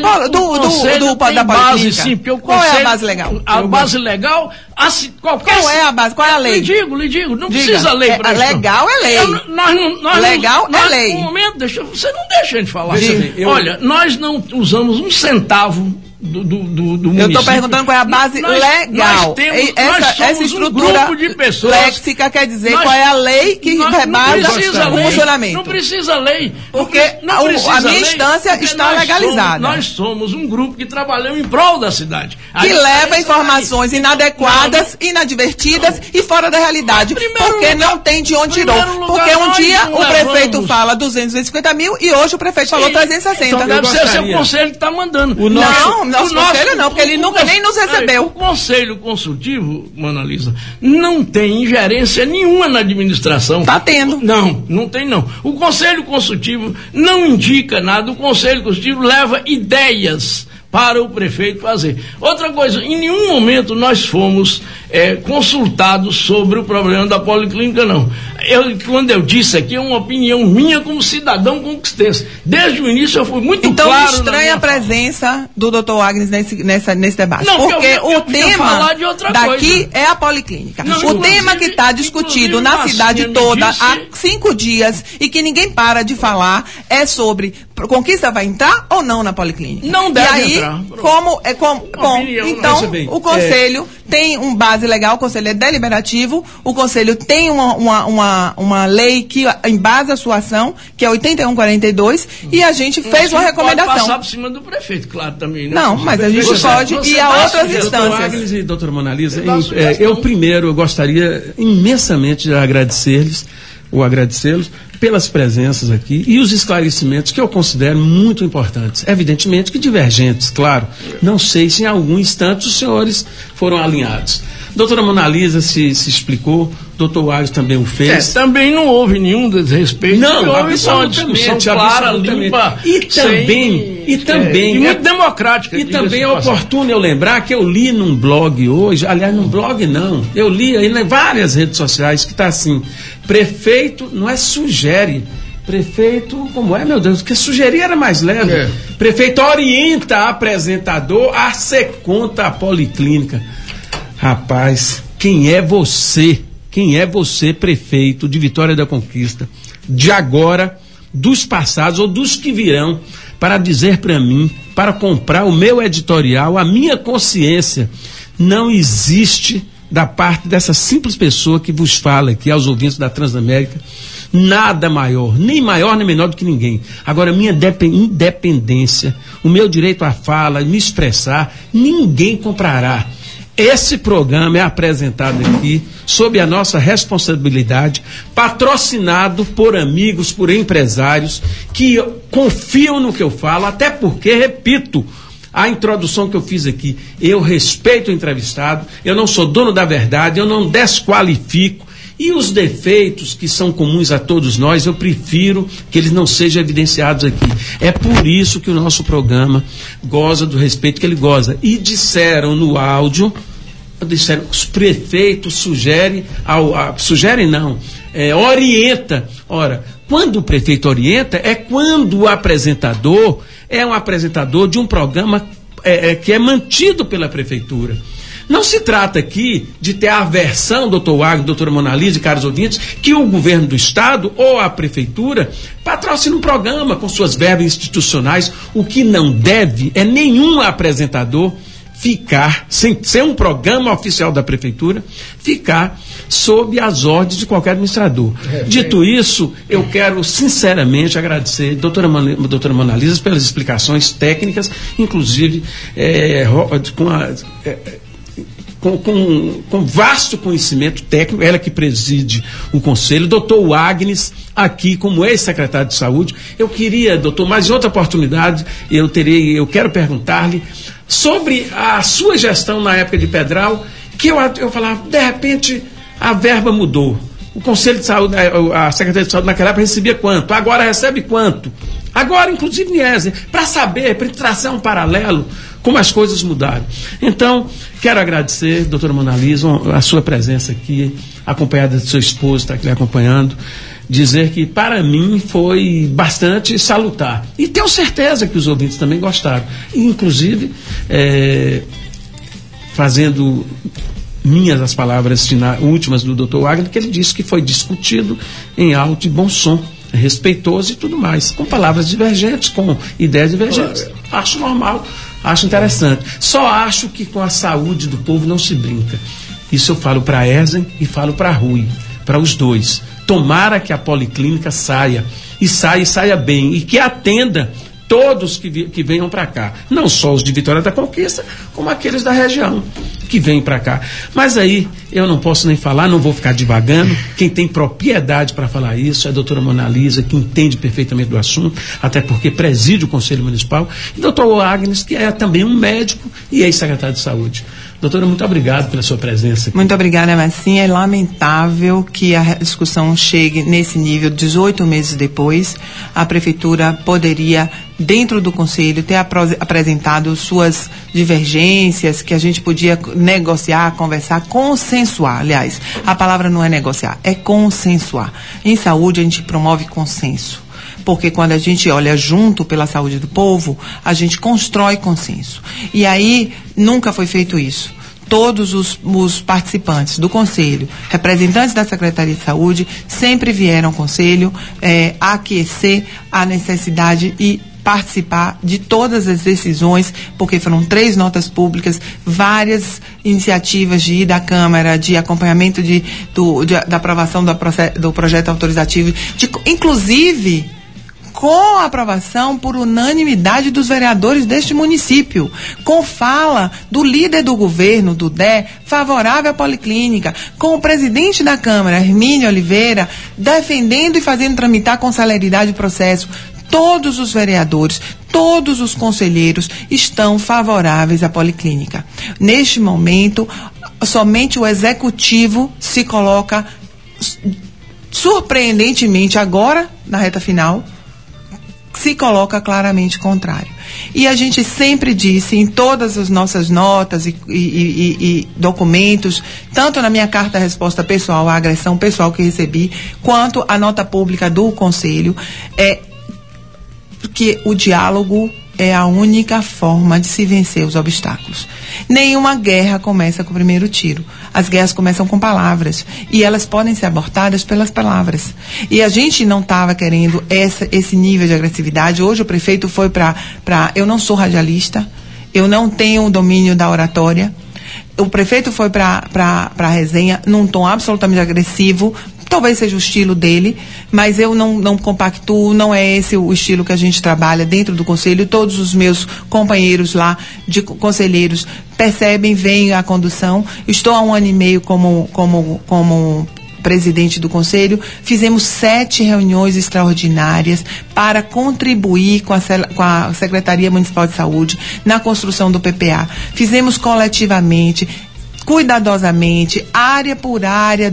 da Policlínica. Sim, porque qual é a base legal? A base legal... Qual é a base? Qual é a lei? Lhe digo. Não precisa lei para isso. Legal é lei. Legal é lei. Um momento, você não deixa a gente falar. Olha, nós não usamos um centavo do município. Eu estou perguntando qual é a base legal. Essa estrutura grupo de pessoas, léxica quer dizer qual é a lei que rebasa o funcionamento. Não precisa lei. Porque a minha instância está legalizada. Nós somos um grupo que trabalhamos em prol da cidade. Que leva informações inadequadas, inadvertidas e fora da realidade. Porque não tem de onde tirou. Porque um dia o prefeito fala 250 mil e hoje o prefeito falou 360. Então deve ser seu conselho que está mandando. Nosso conselho não, porque ele nunca nem nos recebeu. O conselho consultivo, Mona Lisa, não tem ingerência nenhuma na administração. Está tendo. Não tem não. O conselho consultivo não indica nada, o conselho consultivo leva ideias para o prefeito fazer. Outra coisa, em nenhum momento nós fomos consultados sobre o problema da Policlínica, não. Quando eu disse aqui, é uma opinião minha como cidadão conquistense. Desde o início eu fui muito claro. Então estranha a presença do Dr. Agnes nesse debate. Não, porque o tema daqui coisa. É a Policlínica. O tema que está discutido na cidade toda há 5 dias e que ninguém para de falar é sobre Conquista vai entrar ou não na Policlínica? Não deve entrar. Então, o Conselho tem uma base legal, o Conselho é deliberativo, o Conselho tem uma lei que embasa a sua ação, que é 8142, e a gente fez uma recomendação. Pode passar por cima do prefeito, claro, também. Né? Não, mas a gente pode ir a outras instâncias. Doutor Agnes e doutora Mona Lisa, eu primeiro gostaria imensamente de agradecer-lhes ou agradecê-los pelas presenças aqui e os esclarecimentos que eu considero muito importantes. Evidentemente que divergentes, claro. Não sei se em algum instante os senhores foram alinhados. Doutora Mona Lisa se explicou, doutor Wagner também o fez. Também não houve nenhum desrespeito. Não, houve só uma discussão clara, limpa. E também muito democrática. E também é oportuno eu lembrar que eu li num blog hoje, aliás, num blog não, eu li aí em várias redes sociais que está assim, prefeito não é sugere, prefeito, como é, meu Deus, porque sugerir era mais leve. Prefeito orienta apresentador a ser contra a policlínica. Rapaz, quem é você? Quem é você, prefeito de Vitória da Conquista, de agora, dos passados ou dos que virão, para dizer para mim, para comprar o meu editorial, a minha consciência? Não existe, da parte dessa simples pessoa que vos fala aqui, aos ouvintes da Transamérica, nada maior, nem menor do que ninguém. Agora, minha independência, o meu direito à fala, me expressar, ninguém comprará. Esse programa é apresentado aqui sob a nossa responsabilidade, patrocinado por amigos, por empresários que confiam no que eu falo, até porque, repito, a introdução que eu fiz aqui, eu respeito o entrevistado, eu não sou dono da verdade, eu não desqualifico, e os defeitos que são comuns a todos nós, eu prefiro que eles não sejam evidenciados aqui. É por isso que o nosso programa goza do respeito que ele goza. E disseram no áudio, os prefeitos orienta. Ora, quando o prefeito orienta, é quando o apresentador é um apresentador de um programa que é mantido pela prefeitura. Não se trata aqui de ter a aversão, doutor Wagner, doutora Mona Lisa e caros ouvintes, que o governo do estado ou a prefeitura patrocine um programa com suas verbas institucionais. O que não deve é nenhum apresentador ficar, sem ser um programa oficial da prefeitura, ficar sob as ordens de qualquer administrador. Dito isso, eu quero sinceramente agradecer a doutora Mona Lisa pelas explicações técnicas, inclusive com vasto conhecimento técnico, ela que preside o conselho, doutor Wagner, aqui como ex-secretário de saúde. Eu queria, doutor, mais outra oportunidade, eu quero perguntar-lhe sobre a sua gestão na época de Pedral, que eu falava, de repente a verba mudou. O Conselho de Saúde, a Secretaria de Saúde naquela época recebia quanto? Agora recebe quanto? Agora, inclusive, Niese, para saber, para traçar um paralelo, como as coisas mudaram. Então, quero agradecer, doutora Mona Lisa, a sua presença aqui, acompanhada do seu esposo, está aqui me acompanhando, dizer que, para mim, foi bastante salutar. E tenho certeza que os ouvintes também gostaram. E, inclusive, fazendo minhas as palavras últimas do Dr. Wagner, que ele disse que foi discutido em alto e bom som, respeitoso e tudo mais, com palavras divergentes, com ideias divergentes. Acho normal, acho interessante. Só acho que com a saúde do povo não se brinca. Isso eu falo para a Erzen e falo para a Rui, para os dois. Tomara que a policlínica saia bem, e que atenda todos que venham para cá, não só os de Vitória da Conquista, como aqueles da região que vêm para cá. Mas aí eu não posso nem falar, não vou ficar divagando. Quem tem propriedade para falar isso é a doutora Mona Lisa, que entende perfeitamente do assunto, até porque preside o Conselho Municipal, e doutor Wagner, que é também um médico e ex-secretário de Saúde. Doutora, muito obrigado pela sua presença aqui. Muito obrigada, Marcinha. É lamentável que a discussão chegue nesse nível 18 meses depois. A Prefeitura poderia, dentro do Conselho, ter apresentado suas divergências, que a gente podia negociar, conversar, consensuar. Aliás, a palavra não é negociar, é consensuar. Em saúde, a gente promove consenso. Porque quando a gente olha junto pela saúde do povo, a gente constrói consenso. E aí, nunca foi feito isso. Todos os participantes do Conselho, representantes da Secretaria de Saúde, sempre vieram ao Conselho aquecer a necessidade e participar de todas as decisões, porque foram 3 notas públicas, várias iniciativas de ir da Câmara, de acompanhamento da aprovação do projeto autorizativo, inclusive com a aprovação por unanimidade dos vereadores deste município, com fala do líder do governo, do DE, favorável à policlínica, com o presidente da Câmara, Hermínio Oliveira, defendendo e fazendo tramitar com celeridade o processo. Todos os vereadores, todos os conselheiros estão favoráveis à policlínica. Neste momento, somente o executivo se coloca, surpreendentemente agora, na reta final, se coloca claramente contrário. E a gente sempre disse em todas as nossas notas e documentos, tanto na minha carta-resposta pessoal, a agressão pessoal que recebi, quanto a nota pública do Conselho, que o diálogo é a única forma de se vencer os obstáculos. Nenhuma guerra começa com o primeiro tiro. As guerras começam com palavras. E elas podem ser abortadas pelas palavras. E a gente não estava querendo esse nível de agressividade. Hoje o prefeito foi para... Eu não sou radialista. Eu não tenho o domínio da oratória. O prefeito foi para a resenha num tom absolutamente agressivo. Talvez seja o estilo dele, mas eu não compactuo, não é esse o estilo que a gente trabalha dentro do Conselho. Todos os meus companheiros lá, de conselheiros, percebem, veem a condução. Estou há 1 ano e meio como presidente do Conselho. Fizemos 7 reuniões extraordinárias para contribuir com a Secretaria Municipal de Saúde na construção do PPA. Fizemos coletivamente, cuidadosamente, área por área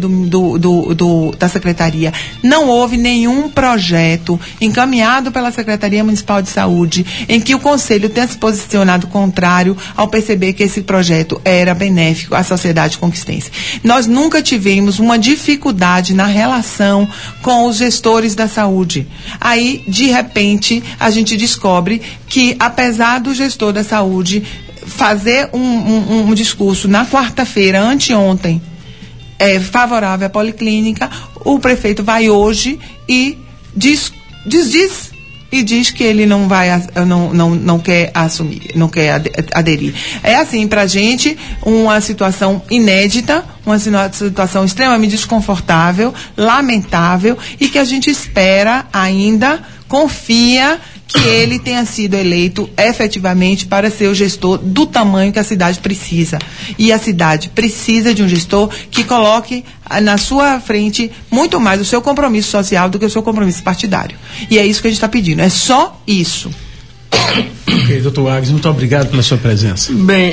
da Secretaria. Não houve nenhum projeto encaminhado pela Secretaria Municipal de Saúde em que o Conselho tenha se posicionado contrário ao perceber que esse projeto era benéfico à sociedade conquistense. Nós nunca tivemos uma dificuldade na relação com os gestores da saúde. Aí, de repente, a gente descobre que, apesar do gestor da saúde fazer um discurso na quarta-feira, anteontem, favorável à policlínica, o prefeito vai hoje e diz que ele não quer assumir, não quer aderir. É assim, pra gente, uma situação inédita, uma situação extremamente desconfortável, lamentável, e que a gente espera ainda, confia que ele tenha sido eleito efetivamente para ser o gestor do tamanho que a cidade precisa. E a cidade precisa de um gestor que coloque na sua frente muito mais o seu compromisso social do que o seu compromisso partidário. E é isso que a gente está pedindo. É só isso. Ok, doutor Agnes, muito obrigado pela sua presença. Bem,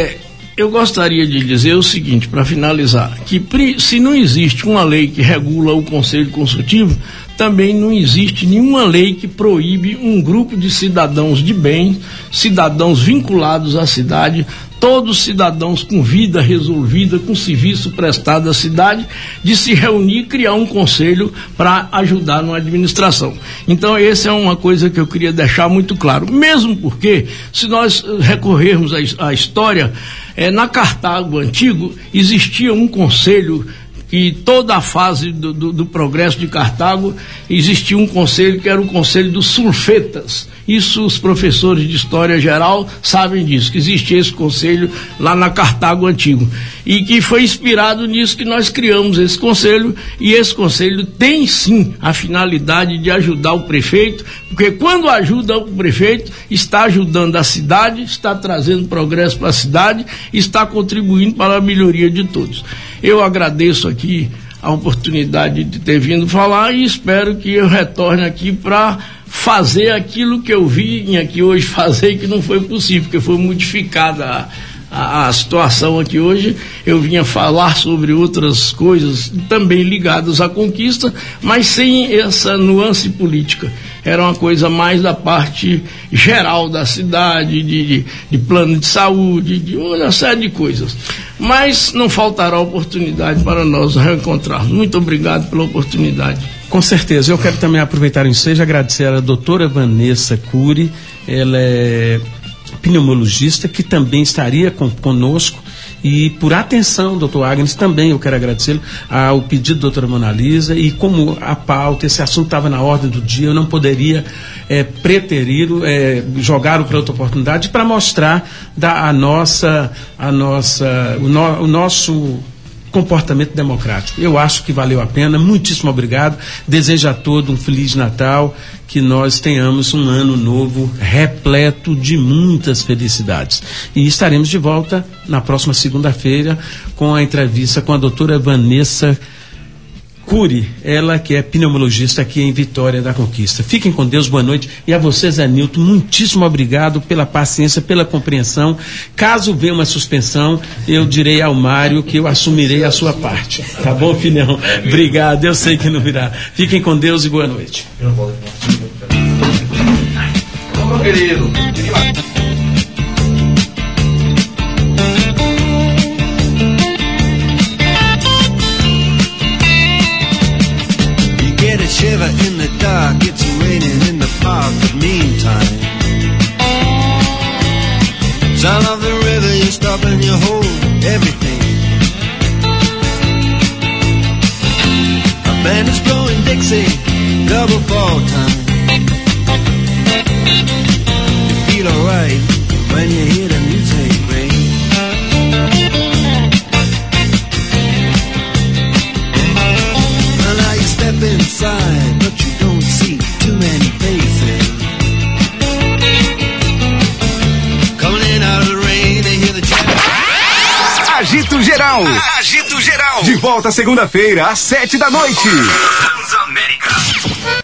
eu gostaria de dizer o seguinte, para finalizar, que se não existe uma lei que regula o Conselho Consultivo, também não existe nenhuma lei que proíbe um grupo de cidadãos de bem, cidadãos vinculados à cidade, todos cidadãos com vida resolvida, com serviço prestado à cidade, de se reunir e criar um conselho para ajudar na administração. Então, essa é uma coisa que eu queria deixar muito claro, mesmo porque, se nós recorrermos à história, na Cartago antigo existia um conselho que toda a fase do progresso de Cartago existia um conselho que era o conselho dos sulfetas. Isso os professores de história geral sabem disso, que existia esse conselho lá na Cartago antigo. E que foi inspirado nisso que nós criamos esse conselho, e esse conselho tem sim a finalidade de ajudar o prefeito, porque quando ajuda o prefeito, está ajudando a cidade, está trazendo progresso para a cidade, está contribuindo para a melhoria de todos. Eu agradeço aqui a oportunidade de ter vindo falar e espero que eu retorne aqui para fazer aquilo que eu vim aqui hoje fazer e que não foi possível, porque foi modificada a situação aqui hoje. Eu vinha falar sobre outras coisas também ligadas à conquista, mas sem essa nuance política. Era uma coisa mais da parte geral da cidade, de plano de saúde, de uma série de coisas. Mas não faltará oportunidade para nós reencontrarmos. Muito obrigado pela oportunidade. Com certeza. Eu quero também aproveitar o ensejo e agradecer a doutora Vanessa Cury. Ela é pneumologista, que também estaria conosco, e por atenção, doutor Agnes, também eu quero agradecer ao pedido da doutora Mona Lisa, e como a pauta, esse assunto estava na ordem do dia, eu não poderia preterir, jogá-lo para outra oportunidade, para mostrar o nosso comportamento democrático. Eu acho que valeu a pena. Muitíssimo obrigado. Desejo a todos um Feliz Natal, que nós tenhamos um ano novo repleto de muitas felicidades. E estaremos de volta na próxima segunda-feira com a entrevista com a doutora Vanessa Cury, ela que é pneumologista aqui em Vitória da Conquista. Fiquem com Deus, boa noite. E a você, Zé Nilton, muitíssimo obrigado pela paciência, pela compreensão. Caso venha uma suspensão, eu direi ao Mário que eu assumirei a sua parte. Tá bom, filhão? Obrigado, eu sei que não virá. Fiquem com Deus e boa noite. Ô, querido. Shiver in the dark, it's raining in the park, but meantime, sound of the river, you stop and you hold everything. A band is blowing Dixie, double fall time. You feel alright when you hear the music ring. Step inside, but you don't see too many faces. Coming in out of the rain, they hear the chat. Agito Geral. Agito Geral. De volta segunda-feira às 7 da noite. Transamérica.